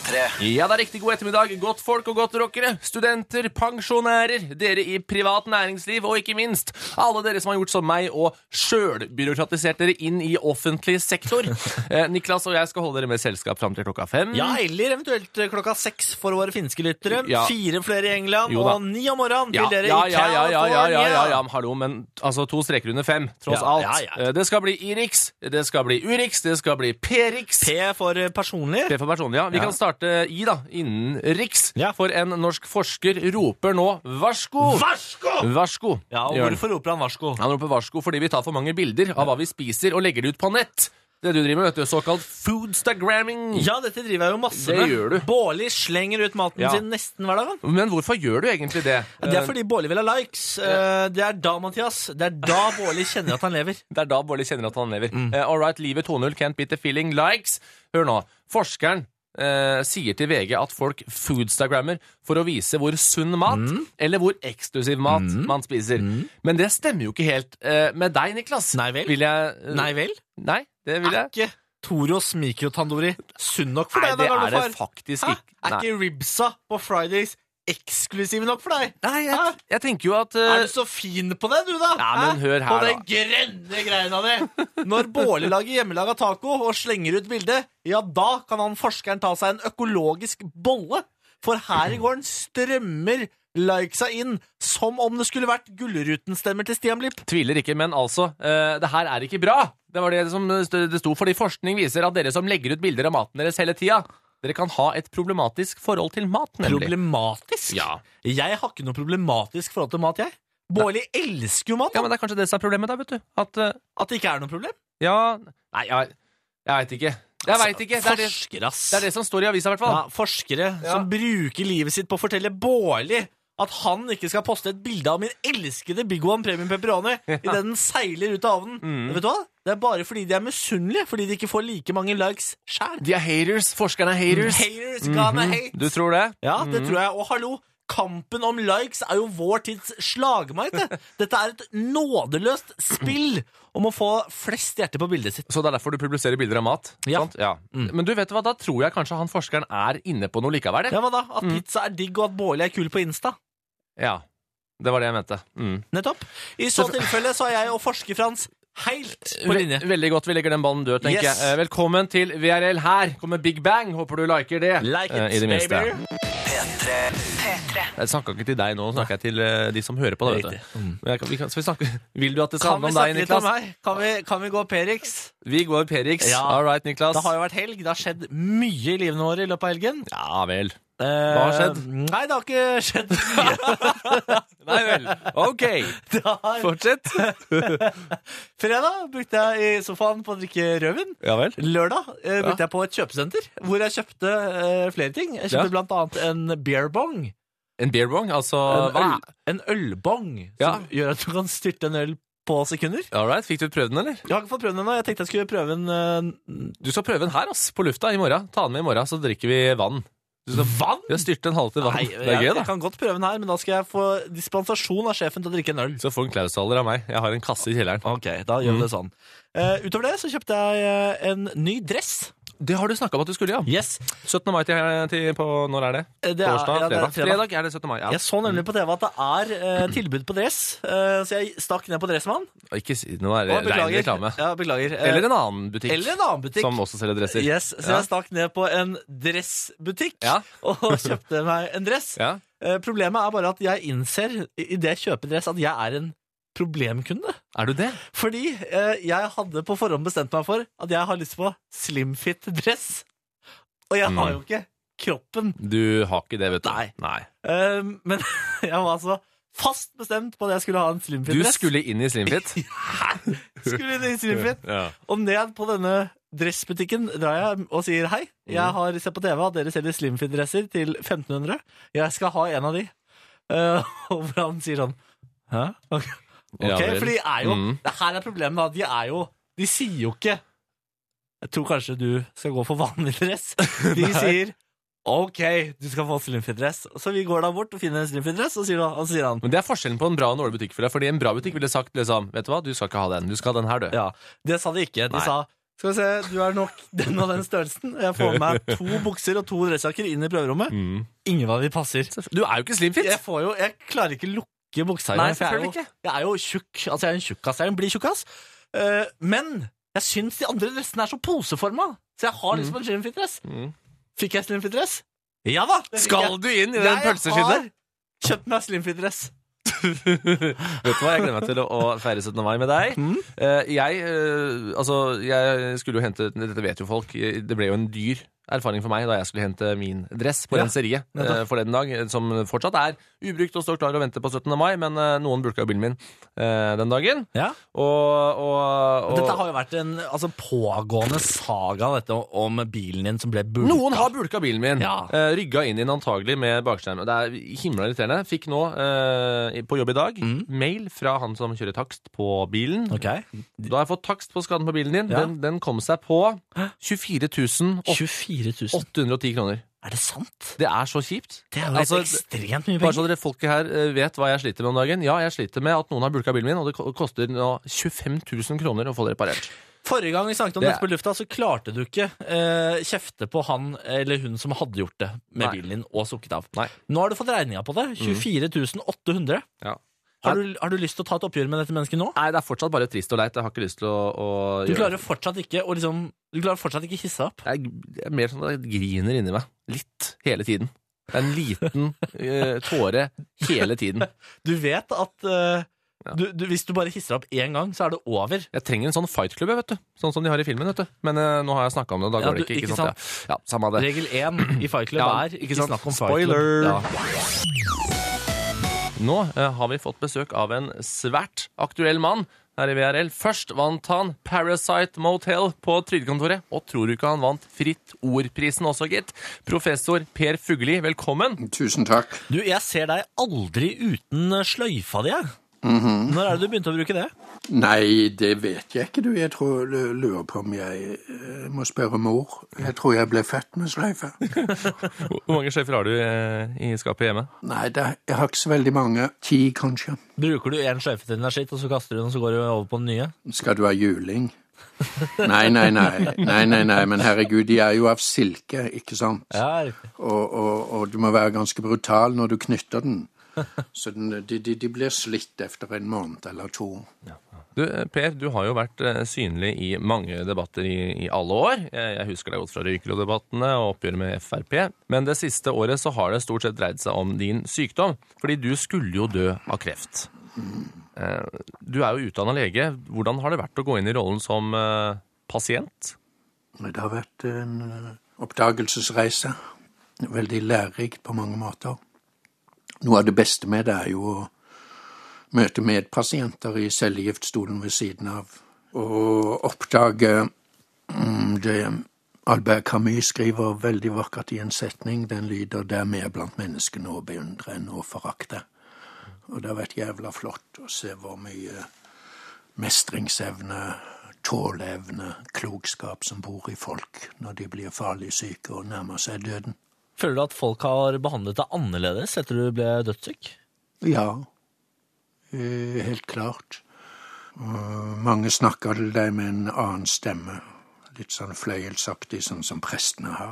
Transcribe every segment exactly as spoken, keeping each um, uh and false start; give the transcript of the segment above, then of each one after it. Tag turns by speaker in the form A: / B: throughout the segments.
A: tre.
B: Ja, det er riktig god ettermiddag, godt folk og godt rockere, studenter, pensjonærer, dere i privat næringsliv, og ikke minst alle dere som har gjort som meg og sjølbyråkratisert dere inn i offentlig sektor. Eh, Niklas og jeg skal holde dere med selskap frem til klokka fem.
C: Ja, eller eventuelt klokka seks for våre finske lyttere.
B: Ja.
C: Fire flere i England,
B: Jo da.
C: og ni om morgenen til
B: Ja,
C: dere
B: ja,
C: i
B: ja, ja, ja, ja, ja, ja,
C: California.
B: ja, hallo, men altså to streker under fem, tross
C: Ja,
B: alt.
C: ja, ja.
B: Eh, Det skal bli I-Rix, det skal bli U-Rix, det skal bli P-Rix.
C: P for personlig.
B: P for personlig, ja. Vi
C: Ja.
B: kan starte I da, innen Riks,
C: Ja.
B: for en norsk forsker roper nå varsko.
C: Varsko!
B: Varsko.
C: Ja, og
B: Gjør han.
C: hvorfor roper han varsko?
B: Han roper varsko fordi vi tar for mange bilder av hva vi spiser og legger det ut på nett. Det du driver med, vet du, såkalt foodstagramming.
C: Ja, dette driver jeg jo masse
B: Det
C: med.
B: gjør du.
C: Bårli slenger ut maten
B: Ja.
C: sin nesten hver dag. han.
B: Men hvorfor gjør du egentlig det?
C: Det er fordi Bårli vil ha likes. Eh, Det er da, Mathias, det er da Bårli kjenner at han lever.
B: Det er da Bårli kjenner at han lever.
C: Mm.
B: Eh, all right, livet to null, can't beat the feeling likes. Hør nå, forskeren eh, sier til V G at folk foodstagrammer for å vise hvor sunn mat,
C: Mm.
B: eller hvor eksklusiv mat man spiser. Men det stemmer jo ikke helt eh, med deg, Niklas.
C: Nei vel?
B: Vil jeg... eh,
C: Nei vel?
B: Nei, det vil
C: Er
B: jeg.
C: ikke Toros mikrotandori sunn nok for
B: Nei,
C: deg?
B: det
C: da,
B: er det
C: gamlefar?
B: faktisk
C: Hæ?
B: ikke.
C: Er
B: Nei.
C: ikke ribsa på Fridays eksklusive nok for deg?
B: Nei,
C: Hæ?
B: jeg, jeg tenker jo at
C: Er
B: eh,
C: du så fin på det, du da?
B: Ja, men
C: Hæ?
B: hør her,
C: På
B: da.
C: den grønne greina di. Når Bårli lager hjemmelaga taco og slenger ut bilde, ja, da kan han forskeren ta seg en økologisk bolle. For her i gården strømmer likesa inn som om det skulle vært Gullruten-stemmer til Stian Blipp.
B: tviler ikke, men altså, eh, det her er ikke bra. Det var det som st- det sto, fordi forskning viser at dere som legger ut bilder av maten deres hele tida, dere kan ha et problematisk forhold til mat, nemlig.
C: Problematisk?
B: Ja.
C: Jeg har ikke noe problematisk forhold til mat, jeg. Bårli elsker jo mat.
B: Ja,
C: da.
B: men det er kanskje det som er problemet da, vet du. At, eh,
C: At det ikke er noe problem.
B: ja, nei, jeg, jeg vet ikke. Jeg vet ikke. Det er det,
C: Forsker, ass.
B: det er det som står i avisa, i hvert fall.
C: Ja, forskere
B: Ja.
C: som bruker livet sitt på å fortelle Bårli at han ikke skal poste et bilde av min elskede Big One Premium Pepperoni i det den seiler ut av ovnen.
B: Mm.
C: Vet du hva? Det er bare fordi de er misunnelige, fordi de ikke får like mange likes sjæl.
B: De er haters. Forskerne er haters.
C: Haters gonna
B: Mhm.
C: hate.
B: Du tror det?
C: Ja, det tror jeg. Og hallo, kampen om likes er jo vår tids slagmark, det. Dette er et nådeløst spill om å få flest hjerter på bildet sitt.
B: Så det er derfor du publiserer bilder av mat?
C: Ja.
B: Sant? Ja.
C: Mm.
B: Men du vet hva, da tror jeg kanskje han forskeren er inne på noe likevel. det.
C: Ja, hva da? At
B: Mm.
C: pizza er digg, og at Bårli er kul på Insta.
B: Ja, det var det jeg mente. Mm.
C: Nettopp. I så tilfelle så er jeg og forsker-Frans helt på linje.
B: Ve- Veldig godt, vi legger den ballen død, tenker
C: Yes.
B: jeg. Eh, Velkommen til V R L. Her kommer Big Bang. Håper du liker det.
C: Like
B: eh,
C: it,
B: i det minste.
C: baby.
A: P tre.
B: Jeg snakker ikke til deg nå, nå snakker jeg til eh, de som hører på det, vet
C: Riktig.
B: du. Men jeg kan, vi kan, skal vi snakke? Vil du at det skal
C: Kan
B: handle
C: vi
B: om deg,
C: snakke litt om
B: Niklas?
C: meg? Kan vi, kan vi gå Perix?
B: Vi går Perix.
C: Ja.
B: All right, Niklas.
C: Det har jo vært helg. Det har skjedd mye i livene våre i løpet av helgen.
B: Ja vel.
C: Eh,
B: har skjedd?
C: Nei, det har ikke skjedd mye.
B: Nei vel. Ok,
C: Det har-
B: fortsett.
C: Fredag brukte jeg i sofaen på å drikke rødvin.
B: Ja vel.
C: Lørdag eh, brukte
B: Ja.
C: jeg på et kjøpesenter, hvor jeg kjøpte eh, flere ting. Jeg kjøpte
B: Ja.
C: blant annet en beer bong.
B: En beer bong, altså
C: En,
B: hva?
C: øl, en ølbong
B: Ja.
C: som gjør at du kan styrte en øl på sekunder.
B: All right, fikk du prøvd den, eller?
C: Jeg har ikke fått prøvd den ennå. Jeg tenkte jeg skulle prøve den eh,
B: Du skal prøve den her, ass, på lufta i morgen. Ta den med i morgen, så drikker vi vann. Du skal
C: vann.
B: Vi har styrt en halvliter vann.
C: Nei,
B: Det er gøy,
C: jeg,
B: da.
C: jeg kan godt prøve den her, men da skal jeg få dispensasjon av sjefen til å drikke en øl.
B: Så får en Klaus-Haller av meg. Jeg har en kasse i kjelleren.
C: Ok, da gjør vi
B: Mm.
C: det sånn. Eh, utover det så kjøpte jeg eh, en ny dress.
B: Det har du snakket om at du skulle, ja.
C: Yes.
B: syttende mai til, til på, når er det?
C: Eh, Det er,
B: Torsdag?
C: ja, det er
B: fredag? fredag er det syttende mai, ja.
C: Jeg så nemlig på T V at det er eh, tilbud på dress, eh, så jeg stakk ned på Dressmann.
B: Ikke si noe,
C: Å,
B: er det rein reklame.
C: Ja, beklager. Eh,
B: Eller en annen butikk
C: eller en annen butikk.
B: som også selger dresser.
C: Yes, så
B: Ja.
C: jeg stakk ned på en dressbutikk
B: Ja.
C: og kjøpte meg en dress.
B: Ja.
C: Eh, Problemet er bare at jeg innser i i det jeg kjøper dress at jeg er en problemkunde.
B: Er du det?
C: Fordi eh, jeg hadde på forhånd bestemt meg for at jeg har lyst på slimfit-dress. Og jeg har
B: Mm.
C: jo ikke kroppen.
B: Du har ikke det, vet du.
C: Nei.
B: Nei.
C: Eh, men jeg var altså fast bestemt på at jeg skulle ha en
B: Du
C: slimfit-dress.
B: skulle inn i Slimfit.
C: skulle inn i slimfit.
B: Ja.
C: Og ned på denne dressbutikken drar jeg og sier hei. Jeg har sett på T V at dere selger slimfit-dresser til femten hundre. Jeg skal ha en av de. Eh, og hvor han sier sånn Hæ? Ok,
B: Ja
C: Ok,
B: vel.
C: for de er jo
B: Mm.
C: Det her er problemet, da. De er jo De sier jo ikke Jeg tror kanskje du skal gå for vanlig dress. De sier OK, du skal få slimfit-dress. Så vi går da bort og finner en slimfit-dress, og, sier da- og så sier han
B: Men det er forskjellen på en bra og en dårlig butikk for deg. Fordi en bra butikk ville sagt liksom, vet du hva, du skal ikke ha den. Du skal ha den her, du.
C: ja. Det sa de ikke. De
B: Nei.
C: sa Skal vi se, du er nok den og den størrelsen. Jeg får med meg to bukser og to dressjakker inn i prøverommet.
B: Mm.
C: Ingen av de passer.
B: Du er jo ikke slimfit.
C: Jeg, får jo, jeg klarer ikke lukke buksa.
B: Nei,
C: for jeg er, jo,
B: selvfølgelig
C: jeg er jo tjukk. Altså, jeg er en tjukkass. Jeg er en blid tjukkass. Uh, men jeg syns de andre dressene er så poseforma. Så jeg har lyst på en slimfit-dress. Mm. Fikk jeg slimfit-dress? Ja da!
B: Skal du inn i den pølseskinnet?
C: Jeg har kjøpt meg slimfit-dress.
B: Vet du hva, jeg gleder meg til å, å feire syttende mai med deg. mm. uh, Jeg, uh, altså, jeg skulle jo hente, dette vet jo folk, det ble jo en dyr erfaring for meg da jeg skulle hente min dress på ja, renseriet uh, for den dag, som fortsatt er ubrukt og står klar og venter på syttende mai, men uh, noen bulka jo bilen min uh, den dagen. Ja. Og, og, og
C: dette har jo vært en altså, pågående saga, dette om bilen din som ble bulka.
B: Noen har bulka bilen min, ja. uh, rygga inn i den antagelig med bakskjerm. Det er himla irriterende. Fikk nå uh, på jobb i dag mm. mail fra han som kjører takst på bilen.
C: Okay.
B: Da har jeg fått takst på skaden på bilen din. Ja. Den, den kom seg på tjuefire tusen åtte hundre og ti kroner.
C: Er det sant?
B: Det er så kjipt.
C: Det er jo altså, ekstremt mye penger.
B: Bare så dere folket her vet hva jeg sliter med om dagen. Ja, jeg sliter med at noen har bulka bilen min, og det koster nå tjuefem tusen kroner å få det reparert.
C: Forrige gang vi snakket om det dette på lufta, så klarte du ikke eh, kjefte på han eller hun som hadde gjort det med Nei. bilen din og sukket av. Nei. Nå har du fått regninga på det. tjuefire tusen åtte hundre. Ja. Har du, har du lyst til å ta et oppgjør med dette mennesket nå?
B: Nei, det er fortsatt bare trist og leit. Jeg har ikke lyst til å, å
C: Du klarer fortsatt ikke å liksom Du klarer fortsatt ikke hisse opp?
B: Jeg, jeg er mer sånn at jeg griner inni meg. Litt. Hele tiden. Det er en liten uh, tåre hele tiden.
C: Du vet at uh, ja. du, du, hvis du bare hisser opp én gang, så er det over.
B: Jeg trenger en sånn fightklubb, vet du. Sånn som de har i filmen, vet du. Men uh, nå har jeg snakket om det, da går ja, du, det ikke. Ikke, ikke sant? sant? Ja. Ja, samme det.
C: Regel én i fightklubb ja, er ikke snakk om
B: Spoiler! Ja. Nå eh, har vi fått besøk av en svært aktuell mann her i V R L. Først vant han Parasite Motel på Trygdekontoret, og tror du ikke han vant Fritt Ord-prisen også, gitt? Professor Per Fugelli, velkommen.
A: Tusen takk.
C: Du, jeg ser deg aldri uten sløyfa di, jeg. Mm-hmm. Når er det du begynte å bruke det?
A: Nei, det vet jeg ikke, du. Jeg tror, lurer på om jeg uh, må spørre mor. Jeg tror jeg ble født med sløyfe.
B: Hvor mange sløyfer har du uh, i skapet hjemme?
A: Nei, det, jeg har ikke så veldig mange. Ti, kanskje.
C: Bruker du en sløyfe til den er skitt, og så kaster du den, og så går du over på den nye?
A: Skal du ha juling? Nei, nei, nei. Nei, nei, nei. Men herregud, de er jo av silke, ikke sant?
C: Ja, riktig.
A: Og, og, og du må være ganske brutal når du knytter den. Så den, de, de, de blir slitt efter en måned eller to.
B: Ja. Du, Per, du har jo vært uh, synlig i mange debatter i, i alle år. Jeg, jeg husker deg godt fra Røykelo-debattene og oppgjør med F R P. Men det siste året så har det stort sett dreid seg om din sykdom. Fordi du skulle jo dø av kreft. Mm. Uh, du er jo utdannet lege. Hvordan har det vært å gå inn i rollen som uh, pasient?
A: Det har vært en uh, oppdagelsesreise. Veldig lærerikt på mange måter. Noe av det beste med det er jo å møte medpasienter i cellegiftstolen ved siden av, og oppdage mm, det Albert Camus skriver veldig vakkert i en setning. Den lyder: det er mer blant menneskene å beundre enn å forakte. Og det har vært jævla flott å se hvor mye mestringsevne, tåleevne, klokskap som bor i folk når de blir farlig syke og nærmer seg døden.
C: Føler du at folk har behandlet deg annerledes etter du ble dødssyk?
A: Ja, helt klart. Mange snakker til deg med en annen stemme. Litt sånn fløyelsaktig, sånn som prestene har.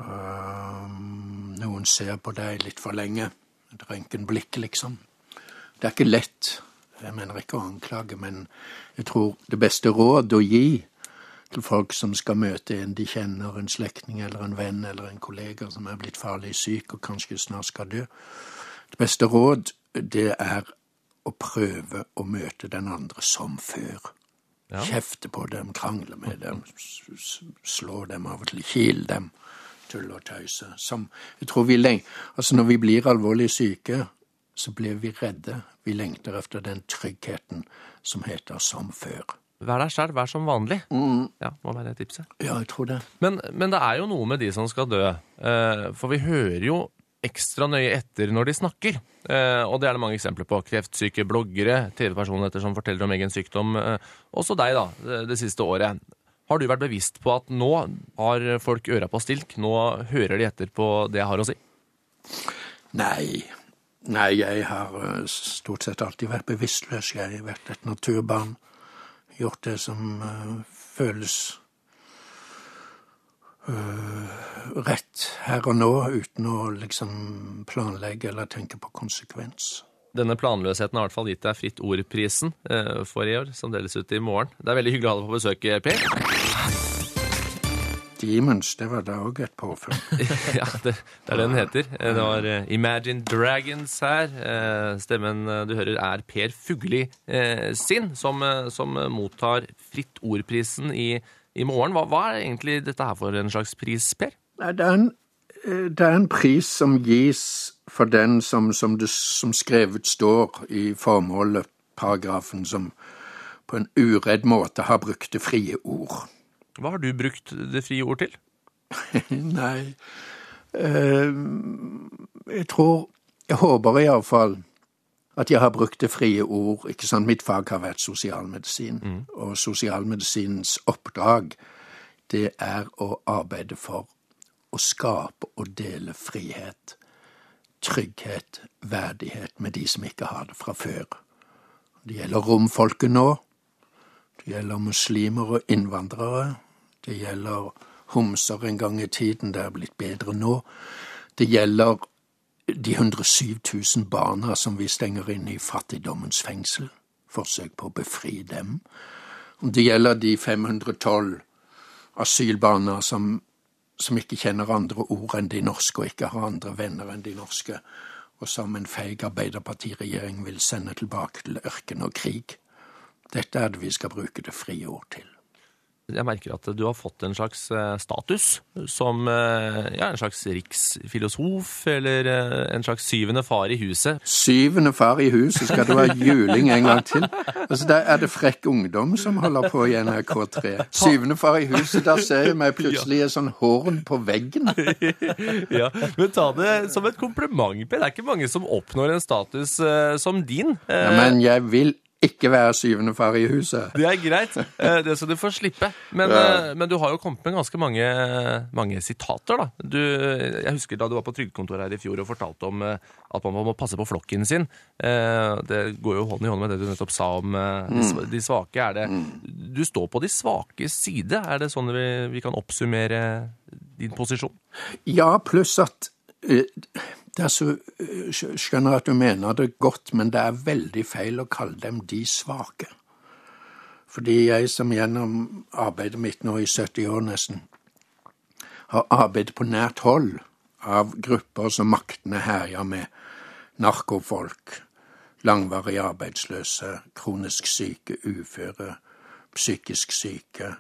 A: Noen ser på deg litt for lenge. Et røntgenblikk, liksom. Det er ikke lett. Jeg mener ikke å anklage, men jeg tror det beste råd å gi til folk som skal møte en de kjenner, en slektning eller en venn eller en kollega som er blitt farlig syk og kanskje snart skal dø. Det beste råd, det er å prøve å møte den andre som før. Ja. Kjefte på dem, krangle med dem, slå dem av og til, kile dem, tulle og tøyse. Som, jeg tror vi leng- altså når vi blir alvorlig syke, så blir vi redde. Vi lengter efter den tryggheten som heter som før.
B: Vær deg selv, vær som vanlig. Mm. Ja, må være tipset.
A: Ja, jeg tror det.
B: Men, men det er jo noe med de som skal dø. Eh, for vi hører jo ekstra nøye etter når de snakker. Eh, og det er det mange eksempler på. Kreftsyke bloggere, T V-personligheter som forteller om egen sykdom. Eh, også deg da, det, det siste året. Har du vært bevisst på at nå har folk øra på stilk? Nå hører de etter på det jeg har å si?
A: Nei. Nei, jeg har stort sett alltid vært bevisstløs. Jeg har vært et naturbarn. Gjort det som uh, føles uh, rett her og nå, uten å liksom planlegge eller tenke på konsekvens.
B: Denne planløsheten har i hvert fall gitt deg Fritt Ord-prisen eh, for i år, som deles ut i morgen. Det er veldig hyggelig å ha deg på besøk, Per.
A: Demons, det var da også et påfunn.
B: Ja, det, det er det den heter. Det var uh, Imagine Dragons her. Uh, stemmen uh, du hører er Per Fugelli uh, sin, som, uh, som uh, mottar Fritt Ord-prisen i, i morgen. Hva, hva er egentlig dette her for en slags pris, Per?
A: Nei, det er en, det er en pris som gis for den som, som, det, som skrevet står i formålet, paragrafen, som på en uredd måte har brukt det frie ord.
B: Hva har du brukt det frie ord til?
A: Nei, uh, jeg tror, jeg håper i alle fall at jeg har brukt det frie ord, ikke sant, mitt fag har vært sosialmedisin, mm. og sosialmedisinens oppdrag, det er å arbeide for å skape og dele frihet, trygghet, verdighet med de som ikke har det fra før. Det gjelder romfolket nå, det gjelder muslimer og innvandrere, det gjelder homser en gang i tiden, det er blitt bedre nå. Det gjelder de hundre og syv tusen barna som vi stenger inn i fattigdommens fengsel, forsøk på å befri dem. Det gjelder de fem hundre og tolv asylbarna som, som ikke kjenner andre ord enn de norske, og ikke har andre venner enn de norske, og som en feig arbeiderpartiregjering vil sende tilbake til ørken og krig. Dette er det vi skal bruke det frie ord til.
B: Jeg merker at du har fått en slags status som ja, en slags riksfilosof, eller en slags syvende far i huset.
A: Syvende far i huset? Skal det være juling en gang til? Altså, der er det frekk ungdom som holder på i N R K tre. Syvende far i huset, da ser jeg meg plutselig en sånn horn på veggen.
B: Ja, men ta det som et kompliment, Per. Det er ikke mange som oppnår en status uh, som din. Uh,
A: ja, men jeg vil ikke være syvende far i huset.
B: Det er greit. Det skal du få slippe. Men, ja. men du har jo kommet med ganske mange, mange sitater, da. Du, jeg husker da du var på trygdekontoret her i fjor og fortalte om at man må passe på flokken sin. Det går jo hånd i hånd med det du nettopp sa om mm. de svake. Er det, du står på de svakes side. Er det sånn vi, vi kan oppsummere din posisjon?
A: Ja, pluss at det er så, skjønner at du mener det godt, men det er veldig feil å kalle dem de svake. Fordi jeg som gjennom arbeidet mitt nå i sytti år nesten, har arbeidet på nært hold av grupper som maktene herjer med narkofolk, langvarig arbeidsløse, kronisk syke, uføre, psykisk syke,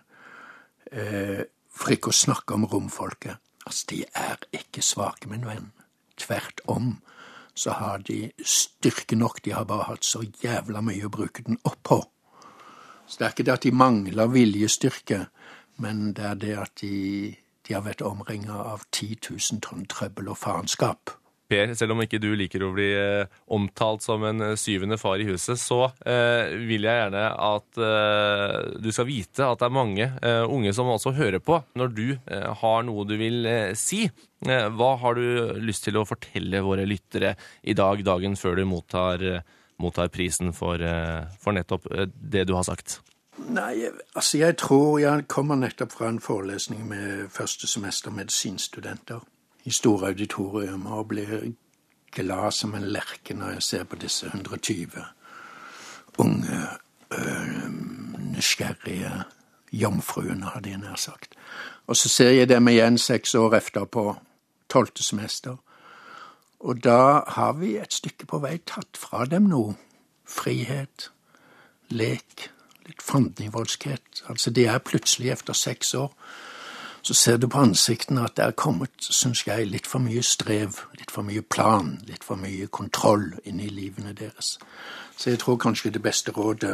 A: eh, for ikke å snakke om romfolket. Altså, de er ikke svake, min venn. Tvert om, så har de styrke nok, de har bare hatt så jævla mye å bruke den opp på. Så det er ikke det at de mangler viljestyrke, men det er det at de, de har vært omringet av ti tusen tonn trøbbel og farenskap.
B: Per, selv om ikke du liker å bli eh, omtalt som en syvende far i huset, så eh, vil jeg gjerne at eh, du skal vite at det er mange eh, unge som også hører på. Når du eh, har noe du vil eh, si, eh, hva har du lyst til å fortelle våre lyttere i dag, dagen før du mottar, eh, mottar prisen for, eh, for nettopp eh, det du har sagt?
A: Nei, altså jeg tror jeg kommer nettopp fra en forelesning med første semester medisinstudenter i store auditorium, og blir glad som en lerke når jeg ser på disse hundre og tyve unge, øh, nysgjerrige jomfruene, hadde jeg nær sagt. Og så ser jeg dem igjen seks år etterpå, tolvte semester, og da har vi et stykke på vei tatt fra dem noe. Frihet, lek, litt fandenivoldskhet. Altså, de er plutselig efter seks år, så ser du på ansiktene at det er kommet, synes jeg, litt for mye strev, litt for mye plan, litt for mye kontroll inn i livene deres. Så jeg tror kanskje det beste rådet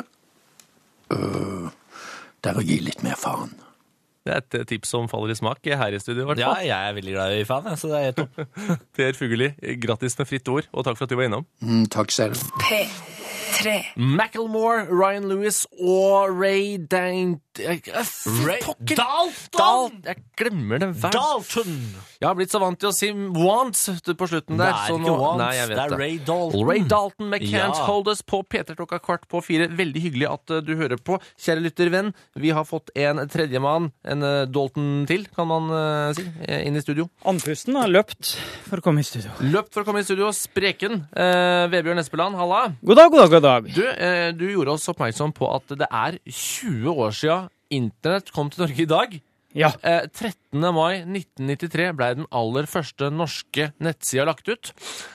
A: øh, det er å gi litt mer faen.
B: Det er et tips som faller i smak her i studio, i hvert
C: Ja,
B: fall.
C: jeg er veldig glad i faen, så det er helt topp.
B: Per Fugelli, grattis med fritt ord, og takk for at du var innom.
A: Mm, takk selv.
D: P tre.
B: Macklemore, Ryan Lewis og Ray Dan Jeg, jeg,
C: Ray
B: pokker.
C: Dalton!
B: Dal, jeg glemmer det hver.
C: Dalton!
B: Jeg har blitt så vant til å si wants på slutten der.
C: Det er
B: så
C: ikke
B: nå,
C: Wants,
B: nei, jeg vet
C: det er
B: det.
C: Ray Dalton.
B: Ray Dalton med Can't
C: Ja.
B: Hold Us på P tre klokka kvart på fire. Veldig hyggelig at uh, du hører på. Kjære lyttervenn, vi har fått en tredjemann, en uh, Dalton til, kan man uh, si, inn i studio.
D: Andpusten har løpt for å komme i studio.
B: Løpt for å komme i studio, spreken. Uh, Vebjørn Espeland, halla.
D: God dag, god dag, god dag.
B: Du, uh, du gjorde oss oppmerksom på at det er tjue år siden internett kom til Norge i dag.
D: Ja,
B: Eh, trettende mai nitten nittitre ble den aller første norske nettsida lagt ut.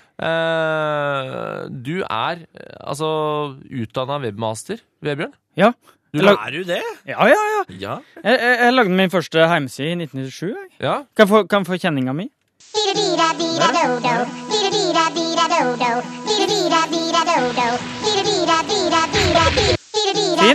B: Eh, du er eh, altså utdannet webmaster, Vebjørn?
D: ja.
B: Du
D: Jeg lag-
C: Er du det?
D: Ja, ja, ja.
B: Ja.
D: Jeg, jeg, jeg lagde min første heimside i nitten nittisju. Jeg.
B: Ja.
D: Kan jeg få, kan jeg få kjenninga mi? Fin.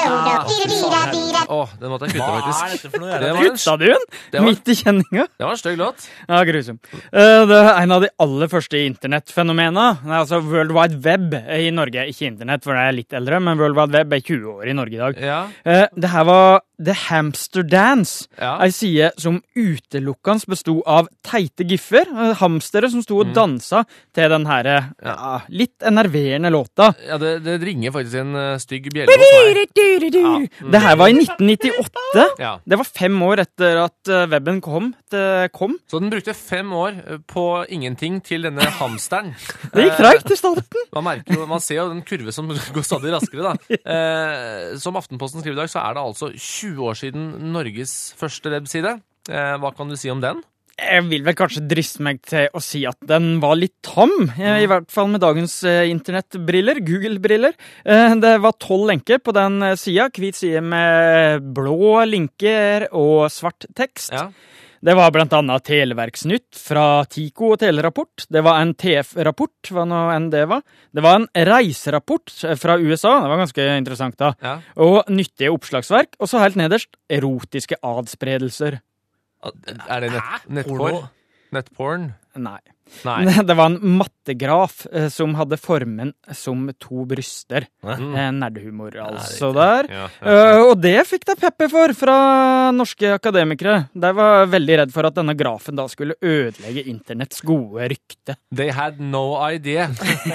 B: Åh, den måtte jeg kutte,
C: Hva er
B: faktisk.
C: dette for noe?
B: Det
C: Er
B: var
C: det
B: en,
D: Kutta du den?
B: det var-
D: Midt i kjenninga?
B: det var en stygg låt.
D: Ja, grusom. Eh, Det er en av de aller første internettfenomenene. Det er altså World Wide Web i Norge. Ikke internett, for det er litt eldre, men World Wide Web er tjue år i Norge i dag.
B: Ja.
D: Eh, Det her var The Hamster Dance.
B: Ja.
D: Ei side som utelukkende bestod av teite giffer. eh, Hamstere som sto og
B: Mm.
D: dansa til den her eh, ja, litt enerverende låta.
B: Ja, det, det ringer faktisk en uh, stygg bjelle hos meg.
D: Det her var i nitten nittiåtte.
B: Ja.
D: Det var fem år etter at eh, webben kom. Det kom.
B: Så den brukte fem år eh, på ingenting til denne hamsteren.
D: Det gikk treigt i starten.
B: Man, merker jo, man ser jo den kurve som går stadig raskere. Da. Eh, som Aftenposten skriver i dag, så er det altså tjue år siden Norges første webside. Eh, hva kan du si om den?
D: Jeg vil vel kanskje driste meg til å si at den var litt tam, eh, i hvert fall med dagens eh, internettbriller, Google-briller. Eh, det var tolv lenker på den eh, sida, hvit side med blå linker og svart tekst.
B: Ja.
D: Det var blant annet Televerksnytt fra Tico og Telerapport. Det var en T F-rapport, hva nå enn det var. Det var en reiserapport fra U S A, det var ganske interessant da.
B: Ja.
D: Og nyttige oppslagsverk, og så helt nederst, erotiske adspredelser.
B: Er det nett, nettporn? Nettporn?
D: Nei.
B: Nei.
D: Det var en mattegraf eh, som hadde formen som to bryster.
B: Mm.
D: Eh, Nerdehumor, altså, der.
B: Ja,
D: Eh, og det fikk de pepper for fra norske akademikere. De var veldig redd for at denne grafen da skulle ødelegge internetts gode rykte.
B: They had no idea.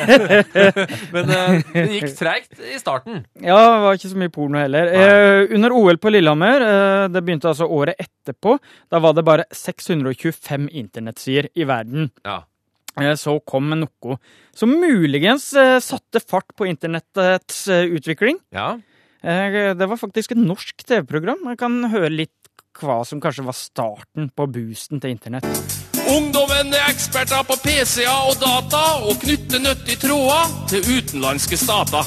B: Men eh, det gikk treigt i starten.
D: Ja, det var ikke så mye porno heller. Eh, under O L på Lillehammer, eh, det begynte altså året etterpå, da var det bare seks hundre tjuefem internettsider i verden.
B: Ja.
D: Eh, Så kom noe som muligens eh, satte fart på internettets eh, utvikling.
B: Ja.
D: Eh, Det var faktisk et norsk T V-program. Jeg kan høre litt hva som kanskje var starten på boosten til internett.
E: Ungdommen er eksperter på P C-er og data og knytter nyttige tråder til utenlandske stater.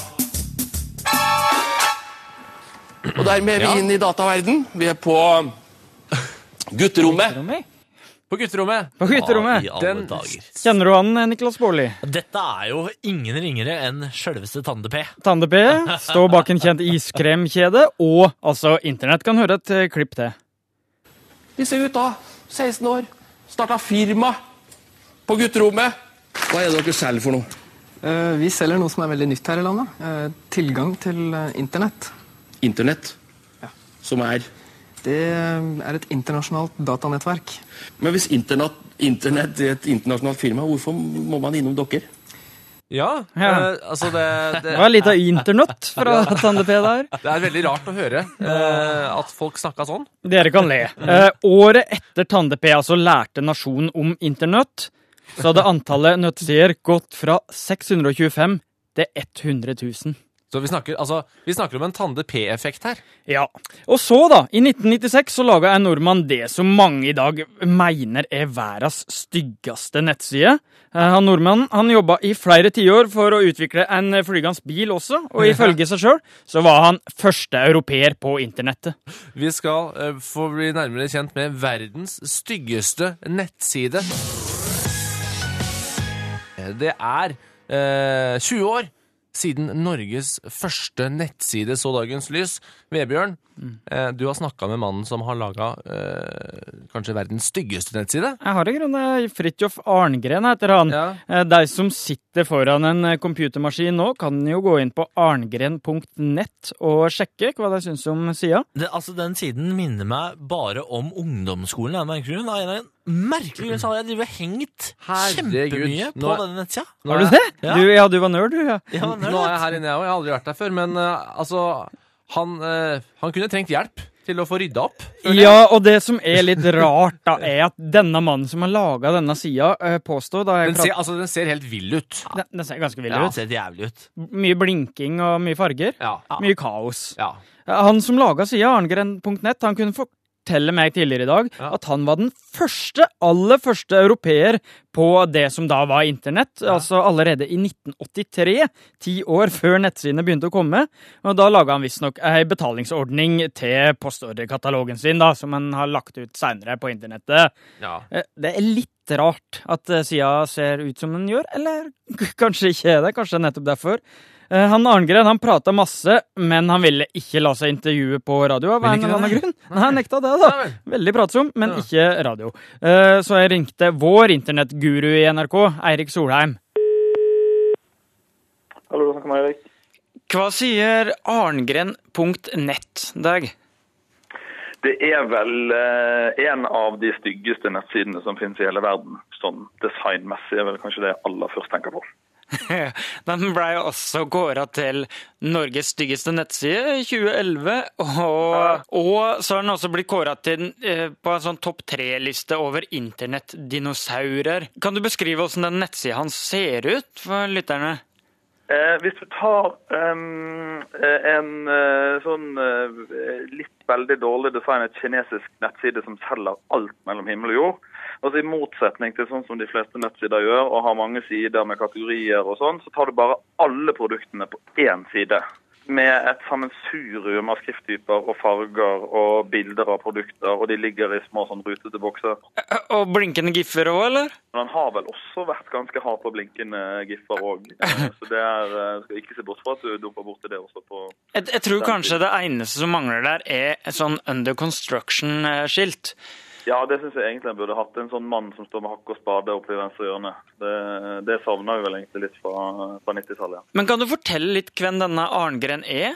E: Og dermed er vi
B: Ja.
E: inne i dataverden. Vi er på gutterommet.
D: Rommet?
B: På gutterommet.
D: På gutterommet.
C: I alle
B: Den-
C: dager.
D: Kjenner du han, Niklas Baarli?
C: Dette er jo ingen ringere enn selveste Tande P.
D: Tande P står bak en kjent iskremkjede, og altså internett kan høre et eh, klipp til.
E: Disse gutta, seksten år, starta firma på gutterommet. Hva er det dere selger for noe?
F: Eh, Vi selger noe som er veldig nytt her i landet. Eh, Tilgang til eh, internett.
E: Internett.
F: Ja.
E: Som er...
F: Det er et internasjonalt datanettverk.
E: Men hvis internett, internett er et internasjonalt firma, hvorfor må man innom dere?
B: Ja,
D: Ja.
B: eh, altså det, det,
D: Det var litt av internett fra Tande P der.
B: det er veldig rart å høre eh, at folk snakka sånn.
D: Dere kan le. Eh, året etter Tande P altså lærte nasjonen om internett, så hadde antallet nettsider gått fra seks hundre tjuefem til hundre tusen.
B: Så vi snakker, altså, vi snakker om en Tande P-effekt her.
D: Ja. Og så, da, i nitten nittiseks så laga en nordmann det som mange i dag mener er verdens styggeste nettside. Eh, Han nordmannen han jobba i flere tiår for å utvikle en flygende bil også, og ifølge seg sjøl så var han første europeer på internettet.
B: Vi skal eh, få bli nærmere kjent med verdens styggeste nettside. Det er eh, tjue år siden Norges første nettside så dagens lys. Vebjørn, eh, du har snakka med mannen som har laga eh, kanskje verdens styggeste nettside.
D: Jeg har i grunnen Fridtjof Arngren heter han.
B: Ja.
D: Eh, De som sitter sitter foran en computermaskin nå, kan jo gå inn på arngren punkt nett og sjekke hva de synes om sida.
C: Det, altså, den siden minner meg bare om ungdomsskolen. Jeg merker det. Av en merkelig grunn så har jeg drivet hengt
B: Herregud.
C: kjempemye på
B: Nå er-
C: denne nettsida.
B: Nå
D: Har
B: er
D: du det?
C: Ja.
D: Du, ja, du var nerd, du, ja.
C: Ja, men det
B: Nå
C: er
B: er jeg her inne, jeg også. Jeg har aldri vært der før, men uh, altså, han, uh, han kunne trengt hjelp til å få rydda opp.
D: Ja, og det som er litt rart da, er at denne mannen som har laget denne sida, uh, påstår da jeg
B: Den ser, altså, den ser helt vill ut.
D: Den, den ser ganske vild
C: Ja,
D: ut.
C: det ser jævlig ut.
D: Mye blinking og mye farger.
B: Ja.
D: Mye kaos.
B: Ja.
D: Han som laget sida, arngren punkt nett, han kunne fortelle meg tidligere i dag
B: Ja.
D: at han var den første, aller første europeer på det som da var internett, altså allerede i nitten åttitre, ti år før nettsidene begynte å komme, og da laget han visst nok en betalingsordning til postordrekatalogen sin, da, som han har lagt ut senere på internettet.
B: Ja.
D: Eh, Det er litt rart at eh, sida ser ut som den gjør, eller k- kanskje ikke er det, kanskje nettopp derfor. Eh, Han Arngren, han pratet masse, men han ville ikke la seg intervjue på radio av
B: Vil
D: en
B: ikke
D: eller annen
B: det?
D: grunn. Nei, han nekta det da.
B: Ja vel.
D: Veldig pratsom, men
B: Ja.
D: ikke radio. Eh, Så jeg ringte vår internettguru i N R K, Eirik Solheim.
G: Hallo, du snakker med Erik.
D: Hva sier arngren punkt nett, Dag?
G: Det er vel eh, en av de styggeste nettsidene som finnes i hele verden. Sånn designmessig er vel kanskje det jeg aller først tenker på.
D: Den ble jo også kåret til Norges styggeste nettside i tjue elleve, og, og så har den også blitt kåret til eh, på en sånn topp tre-liste over internettdinosaurer. Kan du beskrive hvordan den nettsiden hans ser ut for lytterne?
G: Eh, hvis du tar ehm, eh, en eh, sånn eh, litt veldig dårlig designet kinesisk nettside som selger alt mellom himmel og jord, altså i motsetning til sånn som de fleste nettsider gjør, og har mange sider med kategorier og sånn, så tar du bare alle produktene på én side, med et sammensurium av skrifttyper og farger og bilder av produkter, og de ligger i små sånn rutete bokser.
D: Eh, Og blinkende giffer også, eller?
G: Men han har vel også vært ganske hard på blinkende giffer også, Eh, så det er, eh, skal ikke se bort fra at du dumper bort til det også på...
D: Jeg, jeg tror kanskje det eneste som mangler der er et sånn under construction-skilt.
G: Ja, det synes jeg egentlig han burde hatt en sånn mann som står med hakk og spade oppe i venstre hjørne. Det, det savner vi vel egentlig litt fra, fra nittitallet.
D: Men kan du fortelle litt hvem denne Arngren er?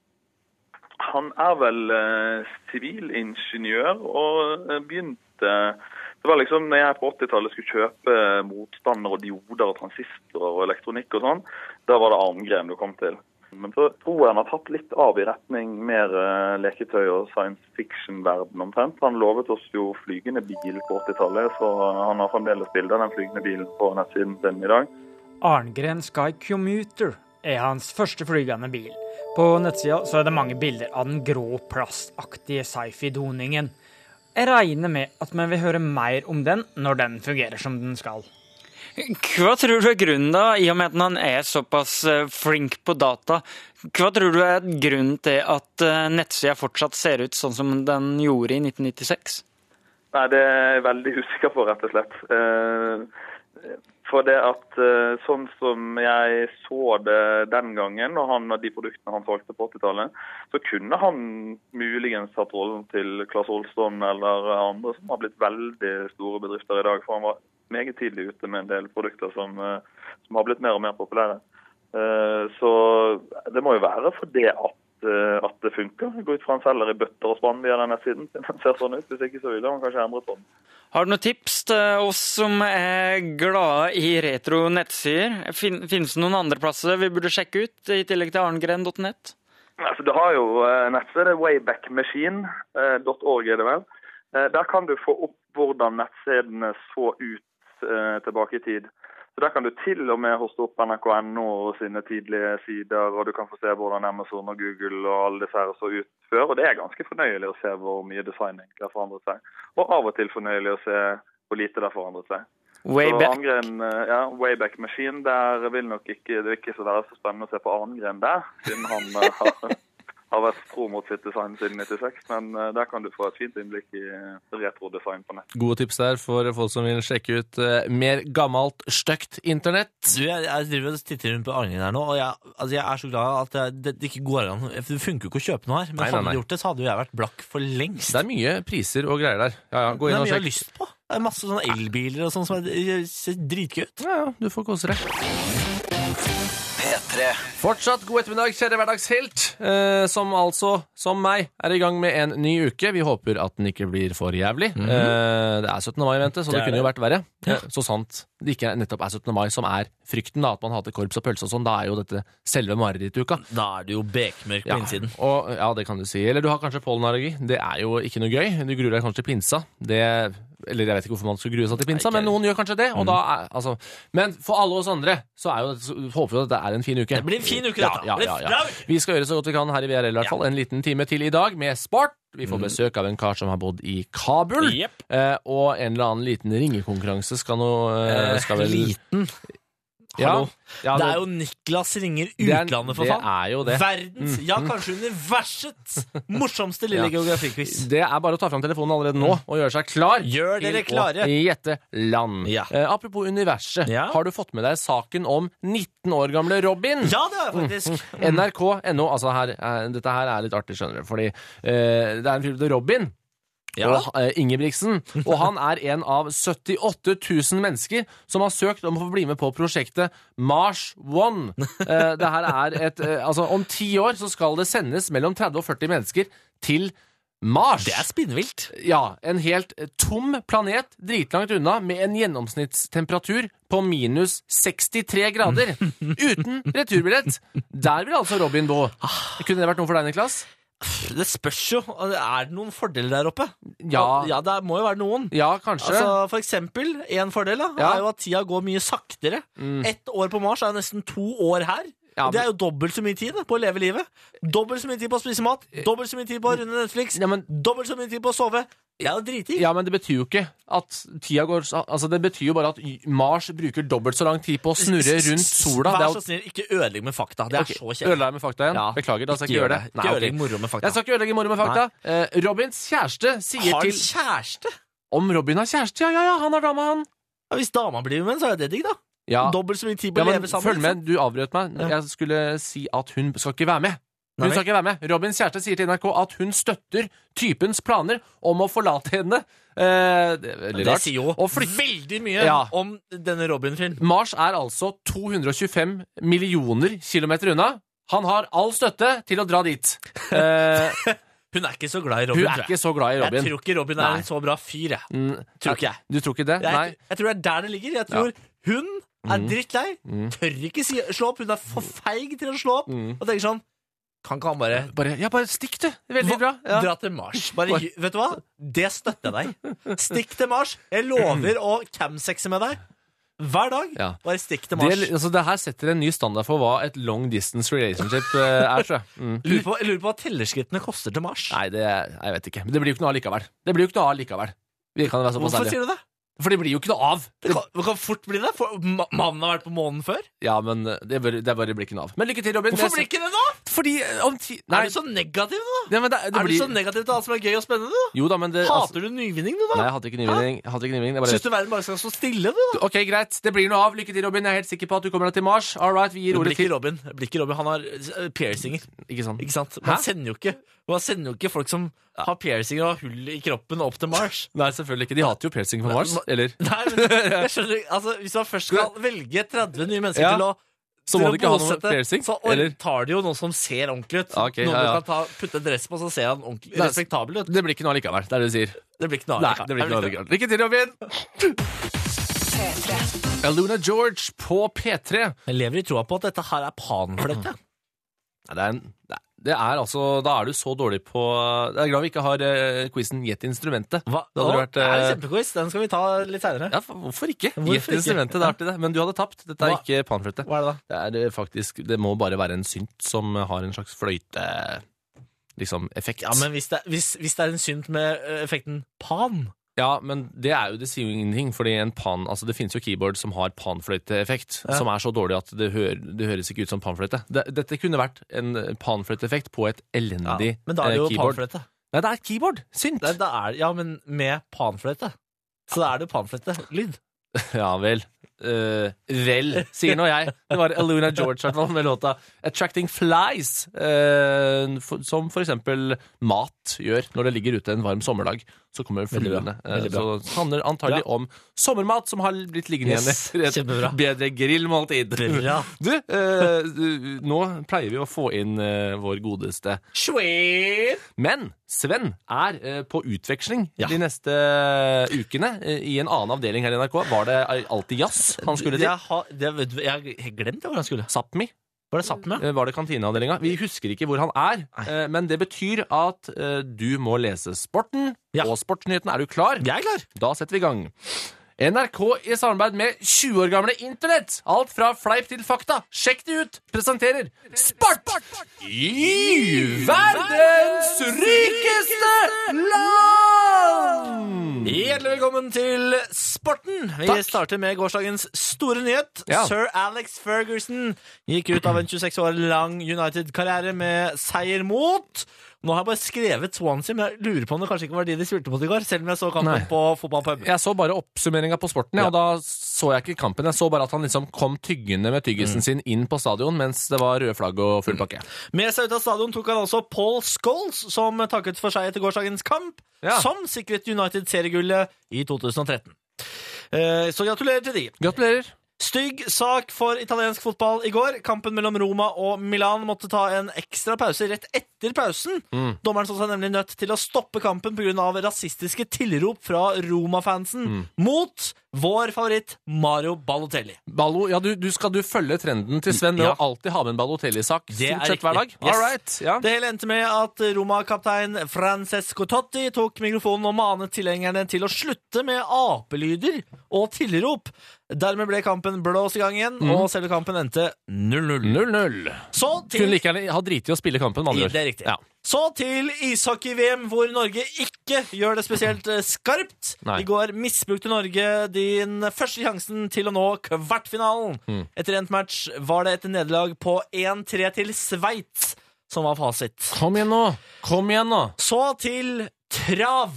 G: Han er vel eh, sivilingeniør og eh, begynte... Det var liksom når jeg på åttitallet skulle kjøpe motstander og dioder og transistorer og elektronikk og sånn, da var det Arngren du kom til. Men så tror jeg han har tatt litt av i retning mer uh, leketøy og science fiction-verden omtrent. Han lovet oss jo flygende bil på åttitallet, så han har fremdeles bilder av den flygende bilen på nettsiden sin i dag.
D: Arngren Sky Commuter er hans første flygende bil. På nettsida så er det mange bilder av den grå plastaktige sci-fi-doningen. Jeg regner med at vi vil høre mer om den når den fungerer som den skal. Hva tror du er grunnen da, i og med at han er såpass flink på data? Hva tror du er grunnen til at nettsida fortsatt ser ut sånn som den gjorde i nitten nittiseks?
G: Nei, det er jeg veldig usikker på, rett og slett. For det at sånn som jeg så det den gangen, og han og de produktene han solgte på åttitallet, så kunne han muligens hatt rollen til Claes Olsson eller andre som har blitt veldig store bedrifter i dag, for han var meget tidlig ute med en del produkter som, som har blitt mer og mer populære. Så det må jo være for det at, at det funker. Jeg går ut fra han selger i bøtter og spann via denne siden. Den ser sånn ut, hvis ikke så vil han kanskje endre på den.
D: Har du noen tips til oss som er glade i retro nettsider? Fin, finnes det noen andre plasser vi burde sjekke ut, i tillegg til arngren punktum nett?
G: Altså, du har jo nettstedet waybackmachine punktum org er det vel. Der kan du få opp hvordan nettsidene så ut tilbake i tid. Så der kan du til og med hoste opp N R K punktum N O sine tidlige sider, og du kan få se hvordan Amazon og Google og alle disse her så ut før, og det er ganske fornøyelig å se hvor mye design egentlig har forandret seg. Og av og til fornøyelig å se hvor lite det har forandret seg.
D: Wayback.
G: Så Arngren, ja, Wayback Machine, der vil nok ikke, det er ikke så være så spennende å se på Arngren der, siden han har... har vært tro mot sitt design siden nittiseks, men uh, der kan du få et fint innblikk i uh, retro-design på nett.
B: Gode tips der for folk som vil sjekke ut uh, mer gammelt, støkt internett.
C: Du, jeg, jeg driver og titter rundt på Arngren her nå, og jeg, altså jeg er så glad at jeg, det, det ikke går an. Det funker jo ikke å kjøpe noe her, men
B: Nei, nei,
C: hadde
B: nei.
C: du gjort det, så hadde jo jeg vært blakk for lengst.
B: Det er mye priser og greier der. Ja, ja, gå
C: Det
B: inn
C: er
B: og
C: mye jeg har
B: sjekk.
C: lyst på. Det er masse sånne elbiler og sånn som er, ser dritgøy ut.
B: Ja, ja, du får kose deg.
H: P tre.
B: Fortsatt god ettermiddag, kjære hverdagshelt, eh, som altså, som meg, er i gang med en ny uke. Vi håper at den ikke blir for jævlig. Mm-hmm. eh, det er syttende mai i vente, så det, det kunne det. jo vært verre. Ja. Eh, så sant det ikke nettopp er syttende mai som er frykten, da, at man hater korps og pølse og sånn, da er jo dette selve marerittuka.
C: Da er det jo bekmørk på
B: ja,
C: innsiden.
B: Og, ja, det kan du si. Eller du har kanskje pollenallergi. Det er jo ikke noe gøy. Du gruer deg kanskje til pinsa. Det, eller jeg vet ikke hvorfor man skulle grue seg til pinsa, Nei, men noen gjør kanskje det. Og mm. da er, altså, men for alle oss andre, så, er jo, så håper vi at det er en fin uke.
C: Det blir en fin uke, dette.
B: Ja, ja, ja, ja. Vi skal gjøre så godt vi kan her i V R L, i hvert fall. En liten time til i dag med sport. Vi får besøk av en kar som har bodd i Kabul. Yep. Eh, og en eller annen liten ringekonkurranse skal nå eh, skal vel...
C: Liten? Hallo. Ja, ja, det, det er jo Niklas ringer utlandet, for faen.
B: Det er jo det.
C: Verdens, ja, kanskje universets morsomste lille ja. geografikviss.
B: Det er bare å ta fram telefonen allerede nå og gjøre seg klar.
C: Gjør dere klare.
B: Til å gjette land. Ja. Eh, apropos universet, ja. har du fått med deg saken om nitten år gamle Robin?
C: Ja, det har jeg faktisk.
B: Mm. N R K punkt N O, altså her, eh, dette her er litt artig, skjønner du, fordi eh, det er en film til Robin. Ja. Og uh, Ingebrigtsen, og han er en av syttiåtte tusen mennesker som har søkt om å få bli med på prosjektet Mars One. Uh, det her er et, uh, altså om ti år så skal det sendes mellom tretti og førti mennesker til Mars.
C: Det er spinnvilt.
B: Ja, en helt tom planet, dritlangt unna, med en gjennomsnittstemperatur på minus sekstitre grader. Uten returbillett. Der vil altså Robin bo. Kunne det vært noe for deg, Niklas?
C: Det spørs jo. Er det noen fordeler der oppe?
B: Ja.
C: Ja, det må jo være noen.
B: Ja, kanskje.
C: Altså, for eksempel, en fordel da, ja. er jo at tida går mye saktere. Mm. Ett år på Mars er nesten to år her. Ja, det er jo dobbelt så mye tid da, på å leve livet. Dobbelt så mye tid på å spise mat. Dobbelt så mye tid på å runde Netflix. Ja, men... Dobbelt så mye tid på å sove. Ja, det driter i.
B: Ja, men det betyr jo ikke at tida går... Altså, det betyr jo bare at Mars bruker dobbelt så lang tid på å snurre rundt sola.
C: Vær så snill, ikke ødelegg med fakta. Det er okay. så kjent.
B: Ødelegg med fakta igjen? Ja. Beklager, da skal jeg ikke gjøre det.
C: Ikke ødelegg moro med fakta.
B: Jeg skal ikke ødelegge moro med fakta. Uh, Robins kjæreste sier til...
C: Har han kjæreste?
B: Om Robin har kjæreste? Ja, ja, ja, han har dama, han.
C: Ja, hvis dama blir med, så er det digg, da.
B: Ja.
C: Dobbelt så mye tid på å
B: ja,
C: leve sammen.
B: Følg med, du avbrøt meg. Ja. Jeg skulle si at hun skal ikke være med. Hun Nei. skal ikke være med. Robins kjæreste sier til N R K at hun støtter typens planer om å forlate henne. Eh, det er veldig
C: det
B: rart.
C: sier jo veldig mye ja. om denne Robin-filmen.
B: Mars er altså to hundre og tjuefem millioner kilometer unna. Han har all støtte til å dra dit. Eh,
C: Hun er ikke så glad i Robin.
B: Hun er ikke så glad i Robin.
C: Jeg tror ikke Robin er Nei. en så bra fyr, jeg. Mm, tror ikke jeg.
B: Du tror ikke det?
C: Jeg,
B: Nei.
C: Jeg tror det er der det ligger. Jeg tror ja. hun er drittlei, mm. tør ikke si, slå opp. Hun er for feig til å slå opp. Mm. Og tenker sånn, kan ikke han bare...
B: bare ja, bare stikk du. Det er veldig bra. Ja.
C: Dra til Mars. Bare, vet du hva? Det støtter jeg deg. Stikk til Mars. Jeg lover å camsexe med deg. Hver dag, ja. bare stikk til Mars.
B: Det, altså, det her setter en ny standard for hva et long distance relationship uh, er, tror jeg. Mm.
C: Lurer på, jeg lurer på hva tellerskrittene koster til Mars.
B: Nei, det, jeg vet ikke. Men det blir jo ikke noe av likevel. Det blir jo ikke noe av likevel. Vi kan være så
C: Hvorfor sier du det?
B: For det blir jo ikke noe av.
C: Det kan, det kan fort bli det. For mannen har vært på månen før.
B: Ja, men det, bør, det bare blir ikke noe av. Men lykke til, Robin.
C: Hvorfor blir ikke det da?
B: Fordi om ti... Nei.
C: Er du så negativ da?
B: Ja, det, det
C: er
B: blir...
C: du så negativ til alt som er gøy og spennende da?
B: Jo da, men det...
C: Hater
B: altså...
C: du nyvinning du da?
B: Nei, jeg hater ikke nyvinning. Jeg hater ikke nyvinning. Bare...
C: Synes du verden bare skal stå stille du da?
B: Ok, greit. Det blir noe av. Lykke til, Robin. Jeg er helt sikker på at du kommer deg til Mars. All right, vi gir ordet til...
C: Robin. Det blir ikke Robin. Han har piercinger.
B: Ikke sant?
C: Ikke sant? Man sender jo ikke... Man sender jo ikke folk som har piercinger og hull i kroppen opp til Mars.
B: Nei, selvfølgelig ikke. De hater jo piercing på Mars, eller?
C: Nei, men jeg skjønner, altså, hvis man først skal velge tretti nye mennesker ja. til å
B: så må du ikke ha noe piercing?
C: Så eller? tar de jo noen som ser ordentlig ut.
B: Okay,
C: noen
B: ja, ja.
C: du kan ta, putte en dress på, så ser han ordentlig Nei, respektabel ut.
B: Det blir ikke noe likevel, det er det du sier.
C: Det blir ikke noe
B: Nei, det blir ikke noe likevel. Lykke til, Robin! P tre. Aluna George på P tre.
C: Jeg lever i troa på at dette her er panfløyte.
B: Nei, det er en... Det er altså, da er du så dårlig på... Jeg er glad vi ikke har uh, quizen Gjett instrumentet.
C: Hva? Det, hadde vært, uh... det er en kjempequiz, den skal vi ta litt senere.
B: Ja, hvorfor ikke? Gjett instrumentet, det er artig det. Men du hadde tapt, dette er Hva? ikke panfløyte.
C: Hva er det da?
B: Det er faktisk, det må bare være en synt som har en slags fløyte, liksom, effekt.
C: Ja, men hvis det, hvis, hvis det er en synt med uh, effekten pan...
B: Ja, men det er jo, det sier jo ingenting, fordi en pan, altså det finnes jo keyboard som har panfløyteeffekt, ja. som er så dårlig at det, hører, det høres ikke ut som panfløyte. Det, dette kunne vært en panfløyteeffekt på et elendig keyboard.
C: Ja, men da er det jo keyboard. Panfløyte.
B: Nei, det er keyboard. Synt.
C: Nei, da er, ja, men med panfløyte. Så da er det panfløyte. Lyd.
B: Ja, vel. Uh, vel, sier nå jeg. Det var Aluna George hvert fall med låta Attracting Flies, uh, for, som for eksempel mat gjør når det ligger ute en varm sommerdag. så kommer
C: Veldig bra.
B: fluene. Eh,
C: Veldig bra.
B: Så det handler antagelig
C: Bra.
B: om sommermat som har blitt liggende
C: Yes,
B: igjen etter
C: kjempebra.
B: et bedre grillmåltid.
C: Bra.
B: Du, eh, du, nå pleier vi å få inn eh, vår godeste Men Sven er eh, på utveksling
C: Ja.
B: de neste ukene eh, i en annen avdeling her i N R K. Var det alltid jazz han skulle til?
C: Jeg har, det, vet du- jeg har glemt hvor han skulle.
B: Sápmi?
C: Var det Sápmi?
B: Eh, Var det kantineavdelinga? Vi husker ikke hvor han er, eh, men det betyr at eh, du må lese Sporten
C: Ja.
B: og Sportsnyheten. Er du klar?
C: Jeg er klar.
B: Da setter vi i gang. N R K i samarbeid med tjue år gamle internett. Alt fra fleip til fakta. Sjekk det ut. Presenterer Sport i verdens rikeste land!
C: Hjertelig velkommen til Sporten. Vi
B: Takk.
C: starter med gårsdagens store nyhet.
B: Ja.
C: Sir Alex Ferguson gikk ut av en tjueseks år lang United-karriere med seier mot. Nå har jeg bare skrevet Swansea, men jeg lurer på om det kanskje ikke var de de spilte mot i går, selv om jeg så kampen
B: Nei.
C: på fotballpub.
B: Jeg så bare oppsummeringa på Sporten, ja, og da så jeg ikke kampen. Jeg så bare at han liksom kom tyggende med tyggisen sin inn på stadion mens det var røde flagg og full pakke.
C: Med seg ut av stadion tok han også Paul Scholes, som takket for seg etter gårsdagens kamp,
B: Ja.
C: som sikret United seriegullet i to tusen og tretten. Eh, Så gratulerer til de.
B: Gratulerer.
C: Stygg sak for italiensk fotball i går. Kampen mellom Roma og Milan måtte ta en ekstra pause rett etter pausen.
B: Mm.
C: Dommeren så seg nemlig nødt til å stoppe kampen på grunn av rasistiske tilrop fra Roma-fansen
B: Mm.
C: mot vår favoritt Mario Balotelli.
B: Ballo, ja, du, du skal du følge trenden til Sven med
C: Ja.
B: å alltid ha med en Balotelli-sak
C: Det
B: stort
C: er
B: sett hver dag?
C: riktig. Yes.
B: All right, ja.
C: Det hele endte med at Roma-kaptein Francesco Totti tok mikrofonen og manet tilhengerne til å slutte med apelyder og tilrop. Dermed ble kampen blåst i gang igjen,
B: Mm.
C: og selve kampen endte null null.
B: null null.
C: Så til
B: Kunne like gjerne ha driti i å spille kampen, med andre ord.
C: Det er riktig.
B: Ja.
C: Så til ishockey-V M, hvor Norge ikke gjør det spesielt eh, skarpt.
B: Nei.
C: I går misbrukte Norge din første sjansen til å nå kvartfinalen.
B: Mm.
C: Etter endt match var det et nederlag på én tre til Sveits som var fasit.
B: Kom igjen nå! Kom igjen nå!
C: Så til trav.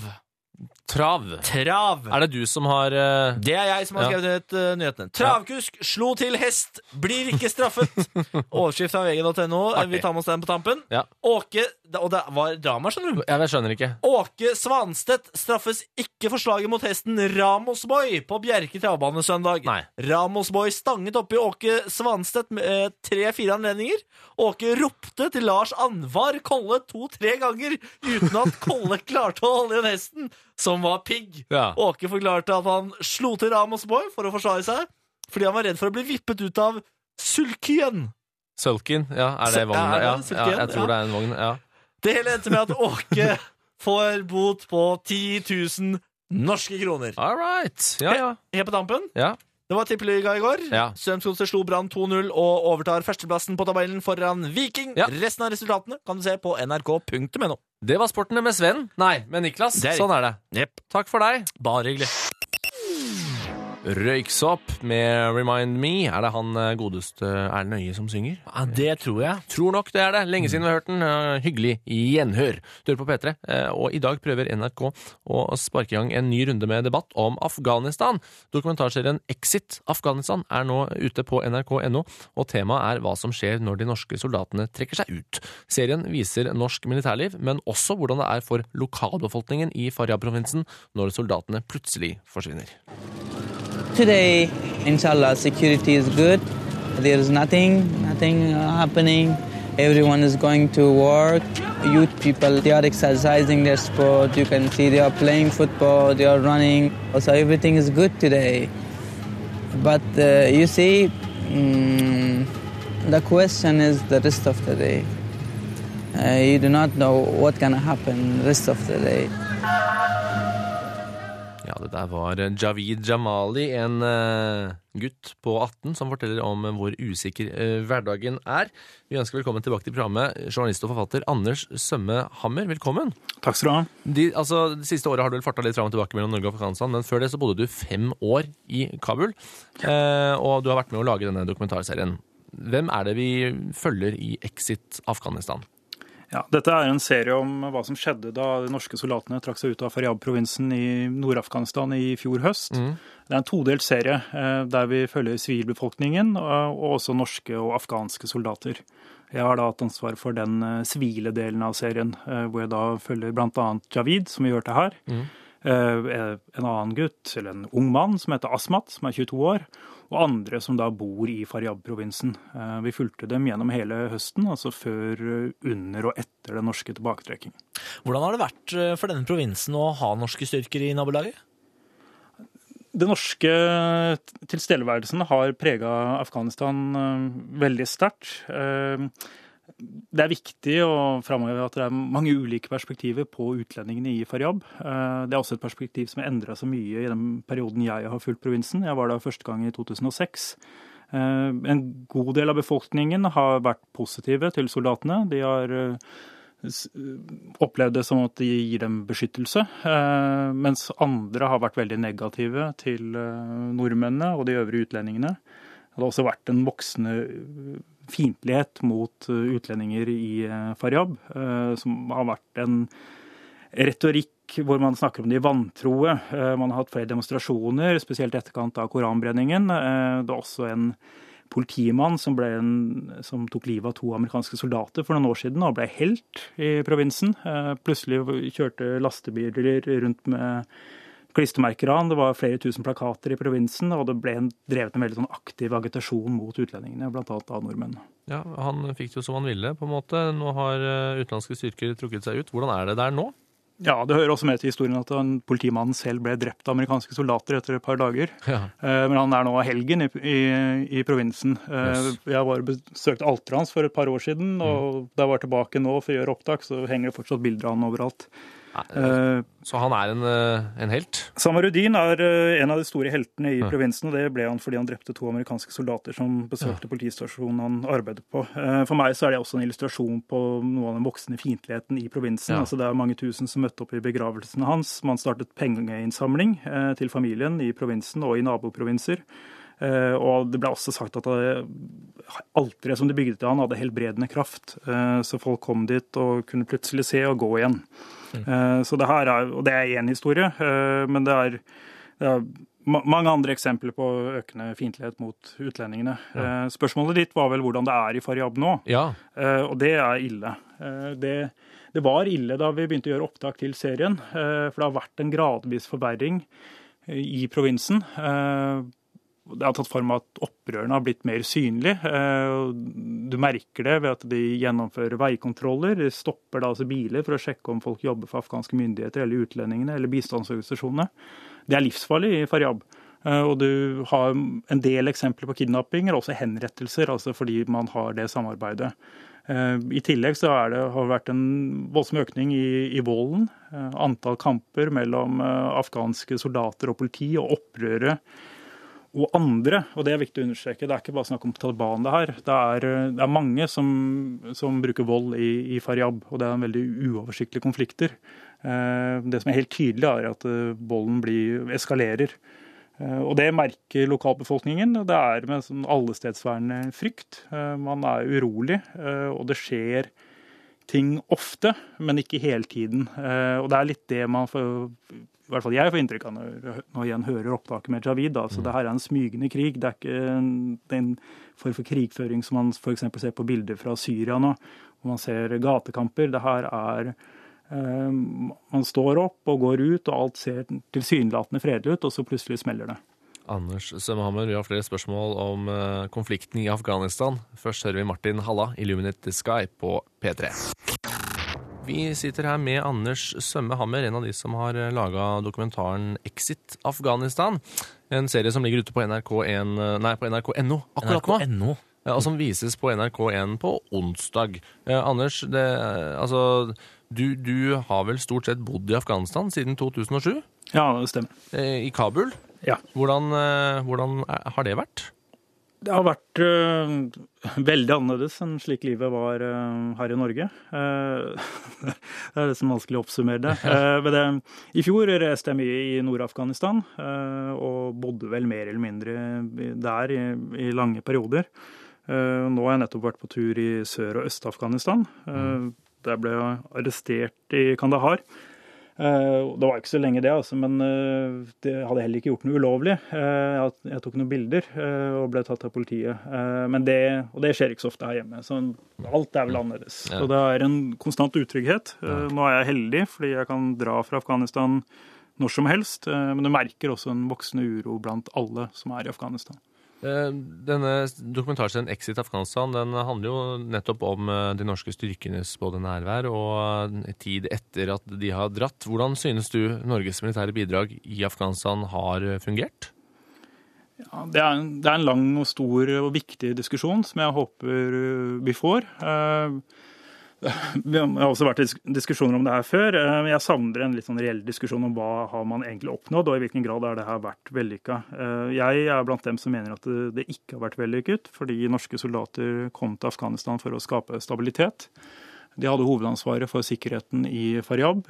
B: Trav.
C: Trav.
B: Er det du som har eh,
C: Det er jeg som har
B: Ja.
C: skrevet ut uh, nyhetene. Travkusk slo til hest, blir ikke straffet. Overskrift fra V G punktum no.
B: Artig.
C: Vi tar med oss den på tampen.
B: Ja.
C: Åke, og det var drama, skjønner du.
B: Jeg skjønner ikke.
C: Åke Svanstedt straffes ikke for slaget mot hesten Ramosboy på Bjerke travbane søndag.
B: Nei.
C: Ramosboy stanget opp i Åke Svanstedt med eh, tre-fire anledninger. Åke ropte til Lars Anvar Kolle to-tre ganger uten at Kolle klarte å holde igjen hesten, som var pigg.
B: Ja.
C: Åke forklarte at han slo til Ramosboy for å forsvare seg, fordi han var redd for å bli vippet ut av sulkyen.
B: Sulkin, ja, er det
C: Sø-
B: vognen?
C: ja, er det
B: Ja,
C: Sulkin?
B: ja, jeg tror
C: Ja.
B: det er en vogn, ja.
C: Det hele endte med at Åke får bot på ti tusen norske kroner.
B: All right, ja, ja.
C: Helt på tampen.
B: Ja,
C: Det var tippeliga i går.
B: Ja.
C: Strømsgodset slo Brann to null og overtar førsteplassen på tabellen foran Viking.
B: Ja.
C: Resten av resultatene kan du se på n r k punktum no.
B: det var sportene med Sven. Nei, med Niklas.
C: Det er
B: Sånn er det.
C: Jepp.
B: Takk for deg.
C: Bare hyggelig.
B: Røyksopp med Remind Me. Er det han eh, godeste Erlend Øye som synger?
C: Ja, det tror jeg.
B: Tror nok det er det. Lenge siden vi har hørt den. Eh, Hyggelig gjenhør. Du hører på P tre, eh, og i dag prøver N R K å sparke i gang en ny runde med debatt om Afghanistan. Dokumentarserien Exit Afghanistan er nå ute på n r k punktum n o, og temaet er hva som skjer når de norske soldatene trekker seg ut. Serien viser norsk militærliv, men også hvordan det er for lokalbefolkningen i Faryab-provinsen når soldatene plutselig forsvinner.
I: Today, inshallah, security is good. There is nothing, nothing uh, happening. Everyone is going to work. Youth people, they are exercising their sport. You can see they are playing football, they are running. So everything is good today. But uh, you see, mm, the question is the rest of the day. Uh, you do not know what can happen the rest of the day.
B: Ja, det der var Javid Jamali, en uh, gutt på atten som forteller om uh, hvor usikker uh, hverdagen er. Vi ønsker velkommen tilbake til programmet. Journalist og forfatter Anders Sømme Hammer, velkommen.
J: Takk skal du ha.
B: De, altså, det siste året har du vel fartet litt fram og tilbake mellom Norge og Afghanistan, men før det så bodde du fem år i Kabul, uh, og du har vært med å lage denne dokumentarserien. Hvem er det vi følger i Exit Afghanistan?
J: Ja, dette er en serie om hva som skjedde da de norske soldatene trakk seg ut av Faryab-provinsen i Nord-Afghanistan i fjor høst. Mm. Det er en todelt serie der vi følger sivilbefolkningen og også norske og afghanske soldater. Jeg har da hatt ansvar for den sivile delen av serien, hvor jeg da følger blant annet Javid, som vi hørte her. Mm. En annen gutt, eller en ung mann, som heter Asmat, som er tjueto år, og andre som da bor i Faryab-provinsen. Vi fulgte dem gjennom hele høsten, altså før, under og etter den norske tilbaketrekking.
C: Hvordan har det vært for denne provinsen å ha norske styrker i nabolaget?
J: Den norske tilstedeværelsen har preget Afghanistan veldig sterkt. Det er viktig å framheve at det er mange ulike perspektiver på utlendingene i Faryab. Det er også et perspektiv som har endret så mye i den perioden jeg har fulgt provinsen. Jeg var der første gang i to tusen og seks. En god del av befolkningen har vært positive til soldatene. De har opplevd det som at de gir dem beskyttelse, mens andre har vært veldig negative til nordmennene og de øvrige utlendingene. Det har også vært en voksende fiendtlighet mot utlendinger i Faryab, som har vært en retorikk hvor man snakker om de vantroe. Man har hatt flere demonstrasjoner, spesielt etterkant av koranbrenningen. Det er også en politimann som, ble en, som tok livet av to amerikanske soldater for noen år siden og ble helt i provinsen. Plutselig kjørte lastebiler rundt med klistremerker an. Det var flere tusen plakater i provinsen, og det ble en, drevet en veldig sånn aktiv agitasjon mot utlendingene, blant annet av nordmenn.
B: Ja, han fikk det jo som han ville, på en måte. Nå har utenlandske styrker trukket seg ut. Hvordan er det der nå?
J: Ja, det hører også med til historien at en politimann selv ble drept av amerikanske soldater etter et par dager. Ja. Men han er nå helgen i, i, i provinsen. Yes. Jeg var besøkt alteret hans for et par år siden, og mm. da jeg var tilbake nå for å gjøre opptak, så henger det fortsatt bilder av han overalt.
B: Så han er en, en helt?
J: Samarudin er en av de store heltene i ja. provinsen, og det ble han fordi han drepte to amerikanske soldater som besøkte ja. politistasjonen han arbeidet på. For meg så er det også en illustrasjon på noe av den voksende fiendtligheten i provinsen. Ja. Altså det er mange tusen som møtte opp i begravelsen hans. Man startet pengeinnsamling til familien i provinsen og i naboprovinser. Og det ble også sagt at alteret som de bygde til han hadde helbredende kraft, så folk kom dit og kunne plutselig se og gå igjen. Mm. Så det her er, og det er en historie, men det er, det er mange andre eksempler på økende fiendtlighet mot utlendingene. Ja. Spørsmålet ditt var vel hvordan det er i Faryab nå, ja. Og det er ille. Det, det var ille da vi begynte å gjøre opptak til serien, for det har vært en gradvis forverring i provinsen. Det har tatt form av at opprørene har blitt mer synlige. Du merker det ved at de gjennomfører veikontroller. De stopper da altså biler for å sjekke om folk jobber for afghanske myndigheter eller utlendingene eller bistandsorganisasjonene. Det er livsfarlig i Faryab. Og du har en del eksempler på kidnappinger, også henrettelser, altså fordi man har det samarbeidet. I tillegg så er det, har det vært en voldsom økning i, i volden. Antall kamper mellom afghanske soldater og politi og opprørere og andre, og det er viktig å understreke, det er ikke bare snakk om Taliban det her. Det er, det er mange som, som bruker vold i, i Faryab, og det er en veldig uoversiktlige konflikter. Det som er helt tydelig er at volden blir, eskalerer. Og det merker lokalbefolkningen, og det er med sånn allestedsværende frykt. Man er urolig, og det skjer ting ofte, men ikke hele tiden. Og det er litt det man får, i hvert fall jeg får inntrykk av når, når jeg igjen hører opptaket med Javid. Da. Så det her er en smygende krig. Det er ikke en, det er en form for krigføring som man for eksempel ser på bilder fra Syria nå, hvor man ser gatekamper. Det her er, eh, man står opp og går ut, og alt ser tilsynelatende fredelig ut, og så plutselig smeller det.
B: Anders Sømhammer, vi har flere spørsmål om uh, konflikten i Afghanistan. Først hører vi Martin Halla, Illuminate the Sky på P tre. Vi sitter her med Anders Sømmehammer, en av de som har laget dokumentaren Exit Afghanistan. En serie som ligger ute på N R K en, nei, på N R K punktum N O akkurat nå. Ja, og som vises på N R K en på onsdag. Eh, Anders, det, altså, du, du har vel stort sett bodd i Afghanistan siden to tusen og sju?
J: Ja, det stemmer.
B: Eh, I Kabul?
J: Ja.
B: Hvordan, eh, hvordan har det vært?
J: Det har vært uh, veldig annerledes enn slik livet var uh, her i Norge. Uh, det er det som vanskelig å oppsummere det. Uh, men det. I fjor reiste jeg mye i Nord-Afghanistan, uh, og bodde vel mer eller mindre der i, i lange perioder. Uh, nå har jeg nettopp vært på tur i Sør- og Øst-Afghanistan. Uh, der ble jeg arrestert i Kandahar. Uh, det var ikke så lenge det, altså, men uh, det hadde heller ikke gjort noe ulovlig. Uh, jeg, jeg tok noen bilder uh, og ble tatt av politiet. Uh, men det, og det skjer ikke så ofte her hjemme, så alt er vel annerledes. Ja. Så det er en konstant utrygghet. Uh, nå er jeg heldig, fordi jeg kan dra fra Afghanistan når som helst, men du merker også en voksende uro blant alle som er i Afghanistan.
B: Denne dokumentarserien Exit Afghanistan, den handler jo nettopp om de norske styrkenes både nærvær og tid etter at de har dratt. Hvordan synes du Norges militære bidrag i Afghanistan har fungert?
J: Ja, det, er en, det er en lang og stor og viktig diskusjon som jeg håper vi får. Vi har også vært diskusjoner om det her før. Jeg savner en litt sånn reell diskusjon om hva har man egentlig oppnådd, og i hvilken grad er det her vært vellykket. Jeg er blant dem som mener at det ikke har vært vellykket, fordi norske soldater kom til Afghanistan for å skape stabilitet. De hadde hovedansvaret for sikkerheten i Faryab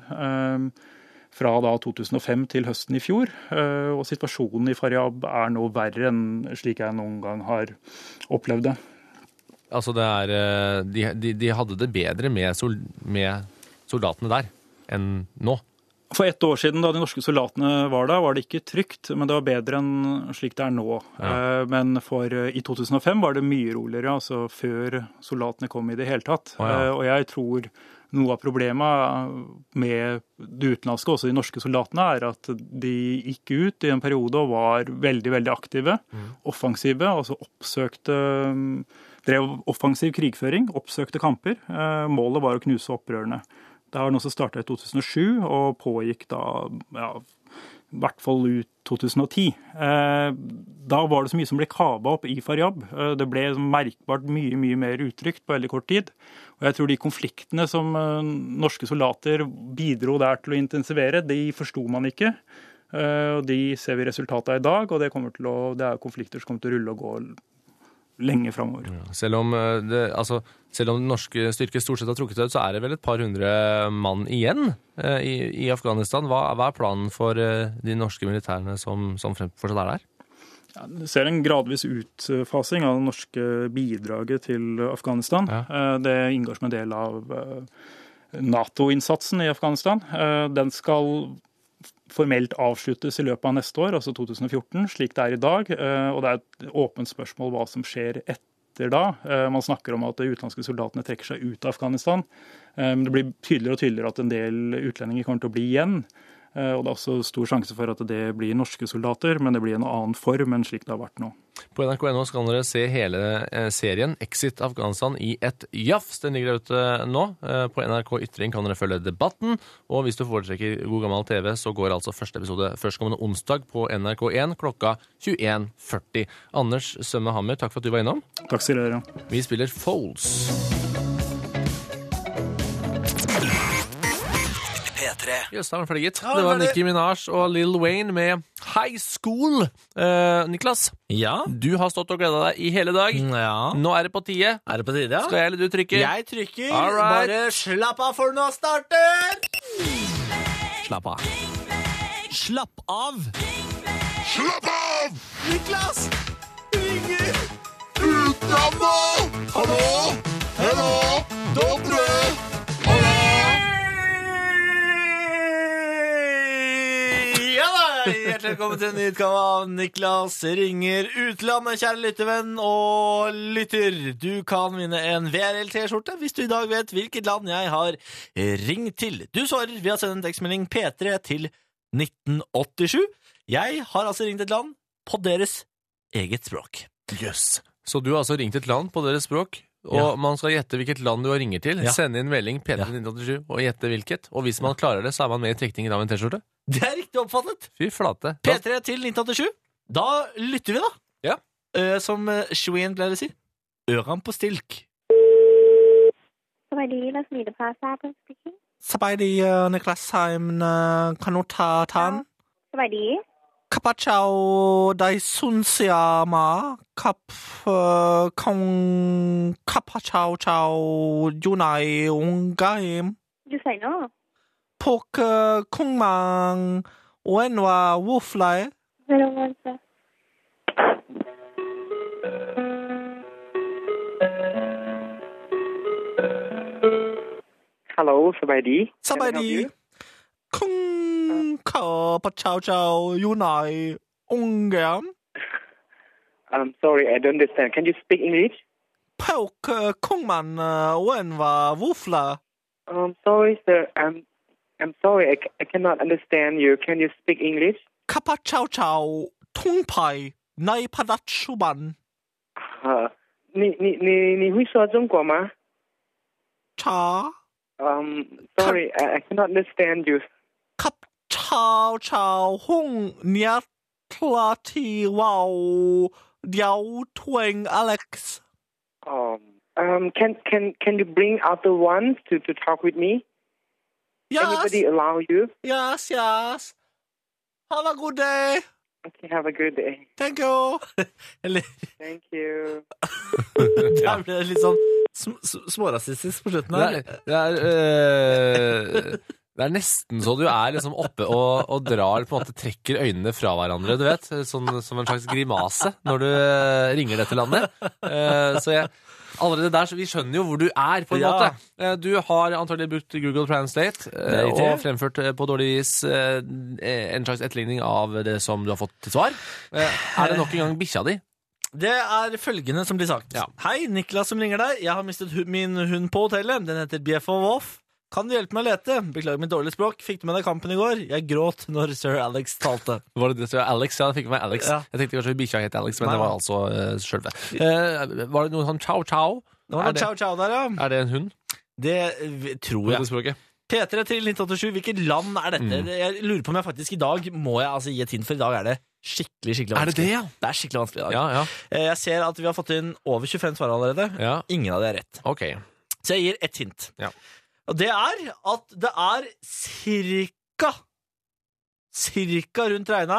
J: fra da to tusen og fem til høsten i fjor, og situasjonen i Faryab er nå verre enn slik jeg noen gang har opplevd det.
B: Altså det er, de, de, de hadde det bedre med, sol, med soldatene der enn nå?
J: For ett år siden da de norske soldatene var der, var det ikke trygt, men det var bedre enn slik det er nå. Ja. Men for, i to tusen og fem var det mye roligere, altså før soldatene kom i det hele tatt. Oh, ja. Og jeg tror noe av problemet med det utenlandske, også de norske soldatene, er at de gikk ut i en periode og var veldig, veldig aktive, mm. offensive, altså oppsøkte, drev offensiv krigføring, oppsøkte kamper. Målet var å knuse opprørerne. Det har også startet i to tusen og sju og pågikk da, ja, i hvert fall ut to tusen og ti. Da var det så mye som ble kavet opp i Faryab. Det ble merkbart mye, mye mer utrygt på veldig kort tid. Og jeg tror de konfliktene som norske soldater bidro der til å intensivere, de forstod man ikke. De ser vi resultatet av i dag, og det, kommer til å, det er konflikter som kommer til å rulle og gå lenge fremover.
B: Ja, selv om det, altså, selv om den norske styrke stort sett har trukket ut, så er det vel et par hundre mann igjen eh, i, i Afghanistan. Hva, hva er planen for eh, de norske militærene som, som fortsatt er der?
J: Ja, du ser en gradvis utfasing av det norske bidraget til Afghanistan. Ja. Eh, det inngår som en del av eh, NATO-innsatsen i Afghanistan. Eh, den skal formelt avsluttes i løpet av neste år, altså to tusen og fjorten, slik det er i dag. Og det er et åpent spørsmål hva som skjer etter da. Man snakker om at de utenlandske soldatene trekker seg ut av Afghanistan. Men det blir tydeligere og tydeligere at en del utlendinger kommer til å bli igjen. Og det er også stor sjanse for at det blir norske soldater, men det blir en annen form enn slik det har vært nå.
B: På N R K punkt no skal dere se hele serien Exit Afghanistan i et jafs. Den ligger der ute nå. På N R K Ytring kan dere følge debatten, og hvis du foretrekker god gammel T V, så går altså første episode førstkommende onsdag på N R K én klokka tjueen førti. Anders Sømme Hammer, takk for at du var innom.
J: Takk skal dere.
B: Vi spiller Foles. Yes, det var ferdig, gitt. Det var Nicki Minaj og Lil Wayne med High School. Uh, Niklas,
C: ja?
B: Du har stått og gledet deg i hele dag.
C: Ja.
B: Nå er det på tide.
C: Er det på tide, ja?
B: Skal jeg eller du trykke?
C: Jeg trykker.
B: Alright.
C: Bare slapp av for nå starter.
B: Slapp av.
C: Slapp av.
H: Slapp av!
C: Niklas ringer
H: utlandet! Hallo? Hallo? Dobre!
C: Hjertelig velkommen til en ny utgave av Niklas ringer utlandet, kjære lyttevenn og lytter. Du kan vinne en V R L-T-skjorte hvis du i dag vet hvilket land jeg har ringt til. Du svarer ved å sende en tekstmelding P tre til nitten åttisju. Jeg har altså ringt et land på deres eget språk.
B: Jøss. Yes. Så du har altså ringt et land på deres språk, og ja. Man skal gjette hvilket land du har ringer til. Ja. Sende inn melding P tre til nitten åttisju og gjette hvilket. Og hvis man klarer det, så er man med i trekningen av en T-skjorte.
C: Det er riktig oppfattet.
B: Fy flate.
C: P tre til nitten åttisju. Da lytter vi da.
B: Ja.
C: Uh, som uh, Shween pleier å si. Øran på stilk.
K: Sabaidi, la oss mide fra Sabaidi speaking.
C: Sabaidi, uh, Niklas Heim, uh, kanotatan.
K: Sabaidi.
C: Kapachao dai sunsiama kap uh, kong kapachao chao junai ungaim.
K: Du sier nå?
C: Pok uh, kongmang wenwa wuflai.
K: Zero one sir.
L: Hello, Sabaidi.
C: Sabaidi. Kong ka pa chao chao yunai ongam.
L: I'm sorry, I don't understand. Can you speak English?
C: Pok uh, kongman uh, wenwa wufla.
L: Um, sorry, sir. I'm I'm sorry, I, I cannot understand you. Can you speak English?
C: Kappa chow chow, tung pai, nai padat shuban.
L: 呃，你你你你会说中国吗？
C: Cha.
L: Um, sorry, I, I cannot understand you.
C: Kap chow chow hung niat plati wow diao twang Alex.
L: Um, um, can can can you bring other ones to to talk with me?
C: Yes.
L: Anybody allow you?
C: Yes, yes. Have a good day.
L: Okay, have a good day.
C: Thank you. Eller
L: Thank you.
C: Der ble det litt sånn sm sm smårasistisk på slutten
B: Det
C: her.
B: er, det er, øh, det er nesten så du er liksom oppe og, og drar, på en måte trekker øynene fra hverandre, du vet, sånn, som en slags grimase når du øh, ringer dette landet. Uh, så jeg, allerede der, så vi skjønner jo hvor du er, på en
C: Ja.
B: måte. Uh, du har antagelig brukt Google Translate uh,
C: Det er riktig.
B: og fremført uh, på dårlig vis uh, en slags etterligning av det som du har fått til svar. Uh, er det nok en gang bikkja di?
C: Det er følgende som blir sagt.
B: Ja.
C: Hei, Niklas som ringer deg. Jeg har mistet hu min hund på hotellet. Den heter B F O Wolf. Kan du hjelpe meg å lete? Beklager mitt dårlige språk. Fikk du med deg kampen i går? Jeg gråt når Sir Alex talte.
B: Var det det som var Alex? Ja, jeg fikk med meg Alex.
C: Ja.
B: Jeg tenkte kanskje bikkja het Alex, men
C: Nei.
B: det var altså uh, sjølve. Uh, var det noe sånn chow chow?
C: Det var
B: Er
C: noe
B: det-
C: chow chow der, ja.
B: Er det en hund?
C: Det v- tror
B: På
C: jeg.
B: det språket?
C: P tre til nitten åttisju. Hvilket land er dette?
B: Mm.
C: Jeg lurer på om jeg faktisk i dag må jeg altså gi et hint, for i dag er det skikkelig, skikkelig
B: Er det
C: vanskelig.
B: det, ja?
C: Det er skikkelig vanskelig i dag.
B: Ja, ja.
C: Eh, Jeg ser at vi har fått inn over tjuefem svar allerede.
B: ja.
C: Ingen av det er rett.
B: Ok.
C: Så jeg gir ett hint.
B: Ja.
C: Og det er at det er cirka Cirka rundt regna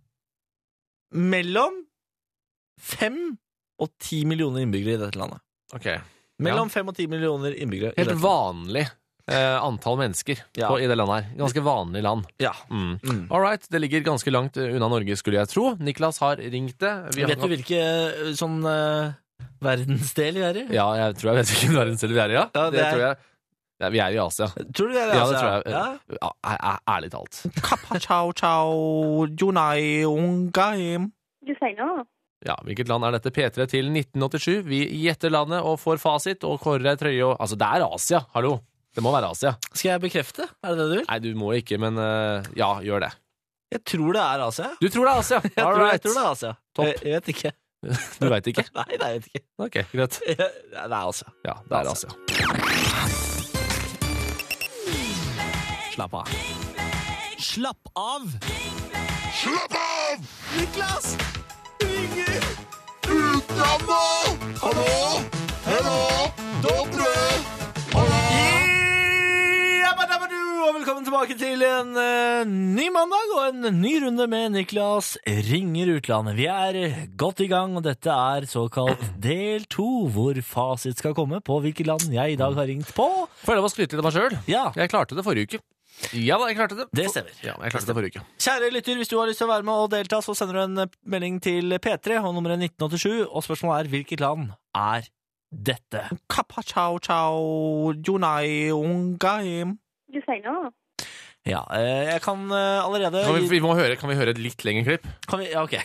C: mellom fem og ti millioner innbyggere i dette landet.
B: Ok.
C: Mellom fem og ti millioner innbyggere. i
B: Helt
C: dette
B: vanlig eh, antall mennesker
C: Ja.
B: på, i det landet her. Ganske vanlig land.
C: Ja.
B: Mm.
C: Mm.
B: All right, det ligger ganske langt unna Norge, skulle jeg tro. Niklas har ringt det. Vi har
C: Vet du hvilke eh, sånn eh, verdensdel vi er i?
B: Ja, jeg tror jeg vet hvilken verdensdel vi er i, ja.
C: Ja, det er-
B: tror jeg. Ja, vi er i Asia.
C: Tror du det er
B: Ja,
C: altså?
B: det tror jeg.
C: Ja.
B: Ja, æ- æ- ærlig talt.
C: Kappa chow chow junai ungaim.
K: You say no.
B: Ja, hvilket land er dette? P tre til nitten åttisju. Vi gjetter landet og får fasit og kårer ei trøye og Altså, det er Asia, hallo! Det må være Asia.
C: Skal jeg bekrefte? Er det det du vil?
B: Nei, du må ikke, men eh, ja, gjør det.
C: Jeg tror det er Asia.
B: Du tror det er Asia?
C: Jeg,
B: All
C: tror, jeg
B: right.
C: tror det er Asia.
B: Topp.
C: Jeg, jeg vet ikke.
B: Du veit ikke?
C: Nei, det vet jeg ikke.
B: Ok, greit.
C: Det er Asia.
B: Ja, det er Asia.
C: Slapp av. Slapp av!
H: Slapp av!
C: Niklas! Ringer!
H: Utlandet! Hallo? Hallo? Dobre! Hallo?
C: Jabba-dabba-du, og velkommen tilbake til en eh, ny mandag og en ny runde med Niklas ringer utlandet. Vi er godt i gang, og dette er såkalt del to, hvor fasit skal komme på hvilket land jeg i dag har ringt på.
B: Får jeg lov å skryte litt av meg sjøl?
C: Ja,
B: Jeg klarte det forrige uke. Ja da, jeg klarte det.
C: det stemmer.
B: Ja, jeg klarte det forrige uke.
C: Kjære lytter, hvis du har lyst til å være med og delta, så sender du en eh, melding til P tre og nummeret nitten åttisju, og spørsmålet er hvilket land er dette? Kappa chow chow junai ungaim.
K: You say no.
C: Ja, eh, jeg kan eh, allerede
B: Kan vi, vi må høre, kan vi høre et litt lengre klipp?
C: Kan vi, ja, ok.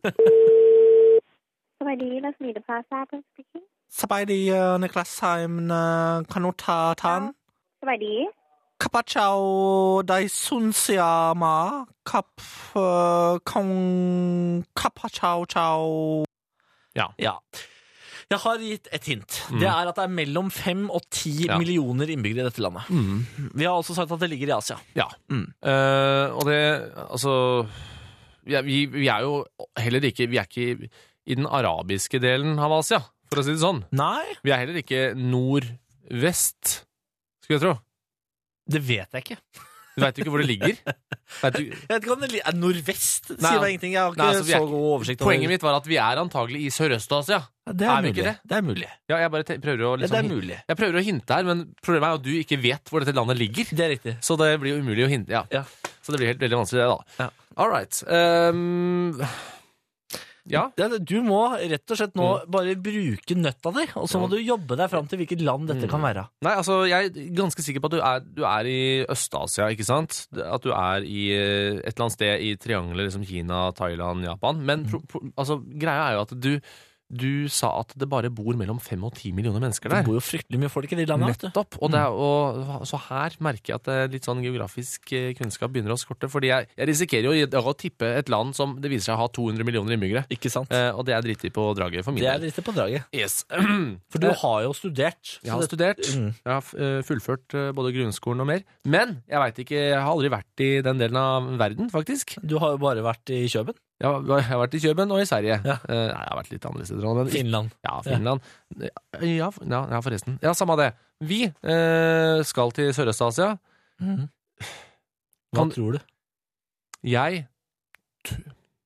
K: Somebody, let's meet the plaza speaking.
C: Sabaidi, uh, Niklas Heim, uh, kanota tan.
K: Somebody.
C: Kappa chow dai sunsiama. Kap, uh, kong, kappa chow chow.
B: Ja.
C: Ja. Jeg har gitt et hint.
B: Mm.
C: Det er at det er mellom fem og ti
B: Ja.
C: millioner innbyggere i dette landet.
B: Mm.
C: Vi har også sagt at det ligger i Asia.
B: Ja.
C: Mm.
B: Eh, og det, altså ja, vi, vi er jo heller ikke Vi er ikke i, i den arabiske delen av Asia, for å si det sånn.
C: Nei,
B: Vi er heller ikke nordvest, skulle jeg tro.
C: det vet jeg ikke.
B: Du veit ikke hvor det ligger? Vet du,
C: Jeg vet ikke om det li- er nordvest,
B: Nei,
C: sier meg ingenting. Jeg har ikke
B: nei, altså, vi er
C: så
B: ikke-
C: god oversikt. over-
B: poenget mitt var at vi er antagelig i Sørøst-Asia.
C: Ja, det er,
B: er vi
C: mulig.
B: ikke det?
C: Det er mulig.
B: Ja, jeg bare te prøver å
C: Ja,
B: liksom,
C: det er mulig.
B: Jeg prøver å hinte her, men problemet er jo at du ikke vet hvor dette landet ligger.
C: Det er riktig.
B: Så det blir jo umulig å hinte. Ja.
C: Ja.
B: Så det blir helt veldig vanskelig, det, da.
C: Ja.
B: All right. Um, ja.
C: Det, du må rett og slett nå bare bruke nøtta di, og så må
B: Ja.
C: du jobbe deg fram til hvilket land dette
B: Mm.
C: kan være.
B: Nei, altså, jeg er ganske sikker på at du er, du er i Øst-Asia, ikke sant? At du er i eh, et eller annet sted i triangelet, liksom Kina, Thailand, Japan. Men pro, pro, altså, greia er jo at du du sa at det bare bor mellom fem og ti millioner mennesker der.
C: Det bor jo fryktelig mye folk i de landene.
B: Nettopp. Og, det er, og så her merker jeg at litt sånn geografisk kunnskap begynner å skorte, fordi jeg, jeg risikerer jo å tippe et land som det viser seg å ha to hundre millioner innbyggere.
C: Ikke sant?
B: Eh, og det er drittig på draget for min
C: Det
B: del.
C: er drittig på draget.
B: Yes.
C: For du har jo studert.
B: Jeg har studert.
C: Mm.
B: Jeg har fullført både grunnskolen og mer. Men jeg vet ikke, jeg har aldri vært i den delen av verden, faktisk.
C: Du har jo bare vært i Køben.
B: Ja, jeg har vært i Køben og i Sverige. Ja. Uh, jeg har vært litt andre steder. Men...
C: Finland.
B: Ja, Finland. Ja, ja, ja forresten. Ja, samme det. Vi uh, skal til Sørøst-Asia.
C: Mm. Hva
B: kan...
C: tror du?
B: Jeg... Det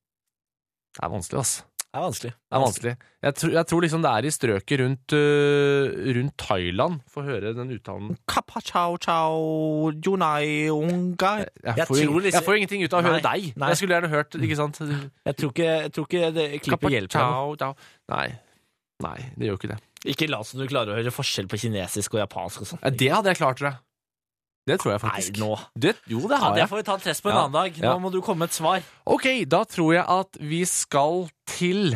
B: er vanskelig, ass.
C: Det er vanskelig.
B: Det er vanskelig. Jeg, tr jeg tror liksom det er i strøket rundt, uh, rundt Thailand. Få høre den uttalen.
C: Kappa chao chao junai unga.
B: Jeg, jeg, får, jeg, liksom... jeg får ingenting ut av å høre deg.
C: Nei.
B: Jeg skulle gjerne hørt, ikke sant?
C: Jeg tror ikke, jeg tror ikke det klippet hjelper deg.
B: Nei. Nei, det gjør ikke det.
C: Ikke la som du klarer å høre forskjell på kinesisk og japansk og sånn.
B: Ja, det hadde jeg klart, tror jeg. Det tror jeg faktisk.
C: Nei, nå.
B: Det, jo, det har
C: ja,
B: jeg.
C: Det får vi ta en test på en
B: ja.
C: annen dag. Nå ja. Må du komme med et svar.
B: Ok, da tror jeg at vi skal til...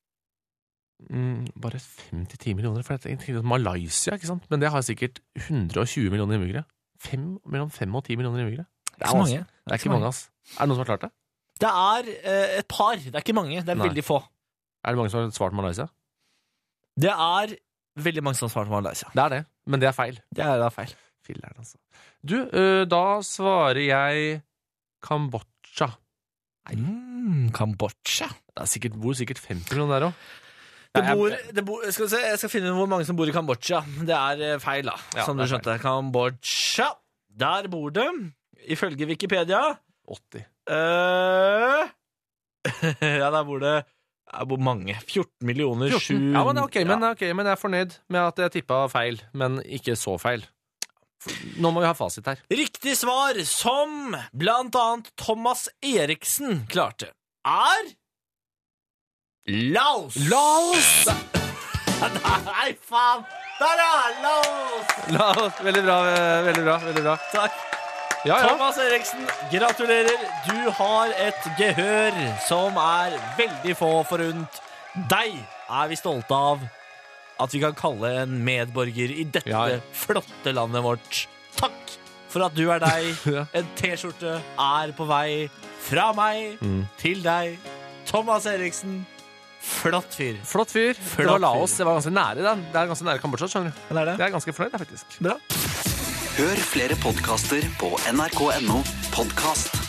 B: Mm, bare fem til ti millioner, for jeg tenker Malaysia, ikke sant? Men det har sikkert hundre og tjue millioner innbyggere. Fem, mellom fem og ti millioner innbyggere. Det er,
C: ikke
B: mange.
C: mange.
B: Det er ikke mange, ass. Er det noen som har klart det?
C: Det er eh, et par. Det er ikke mange. Det er
B: Nei.
C: veldig få.
B: Er det mange som har svart Malaysia?
C: Det er veldig mange som har svart Malaysia.
B: Det er det, men det er feil.
C: Det er, det er feil.
B: Filleren, altså. Du, øh, da svarer jeg Kambodsja.
C: Mm, Kambodsja?
B: Det er sikkert, bor sikkert femti millioner der også.
C: Det bor, det bor, skal vi se, jeg skal finne ut hvor mange som bor i Kambodsja. Det er feil, da,
B: ja,
C: som du skjønte. Kambodsja. Der bor det, ifølge Wikipedia
B: åtti.
C: Uh, ja, der bor det Der bor mange. fjorten millioner sju.
B: Ja, men ok, men, ok, men jeg er fornøyd med at jeg tippet feil, men ikke så feil. Nå må vi ha fasit her.
C: Riktig svar, som blant annet Thomas Eriksen klarte, er Laos!
B: Laos!
C: Nei, faen! Der er Laos!
B: Laos, veldig bra, veldig bra, veldig bra.
C: Takk.
B: Ja, ja.
C: Thomas Eriksen, gratulerer. Du har et gehør som er veldig få forunt. Deg er vi stolte av at vi kan kalle en medborger i dette
B: ja, ja.
C: flotte landet vårt. Takk for at du er deg.
B: Ja.
C: En t-skjorte er på vei fra meg
B: mm.
C: til deg. Thomas Eriksen. Flott fyr.
B: Flott fyr. Flott det var Laos. Det var ganske nære. Da. Det er ganske nære Kambodsja, skjønner du.
C: Det er det.
B: Det er ganske fornøyd, faktisk.
C: Bra.
M: Hør flere podcaster på n r k punktum no podkast.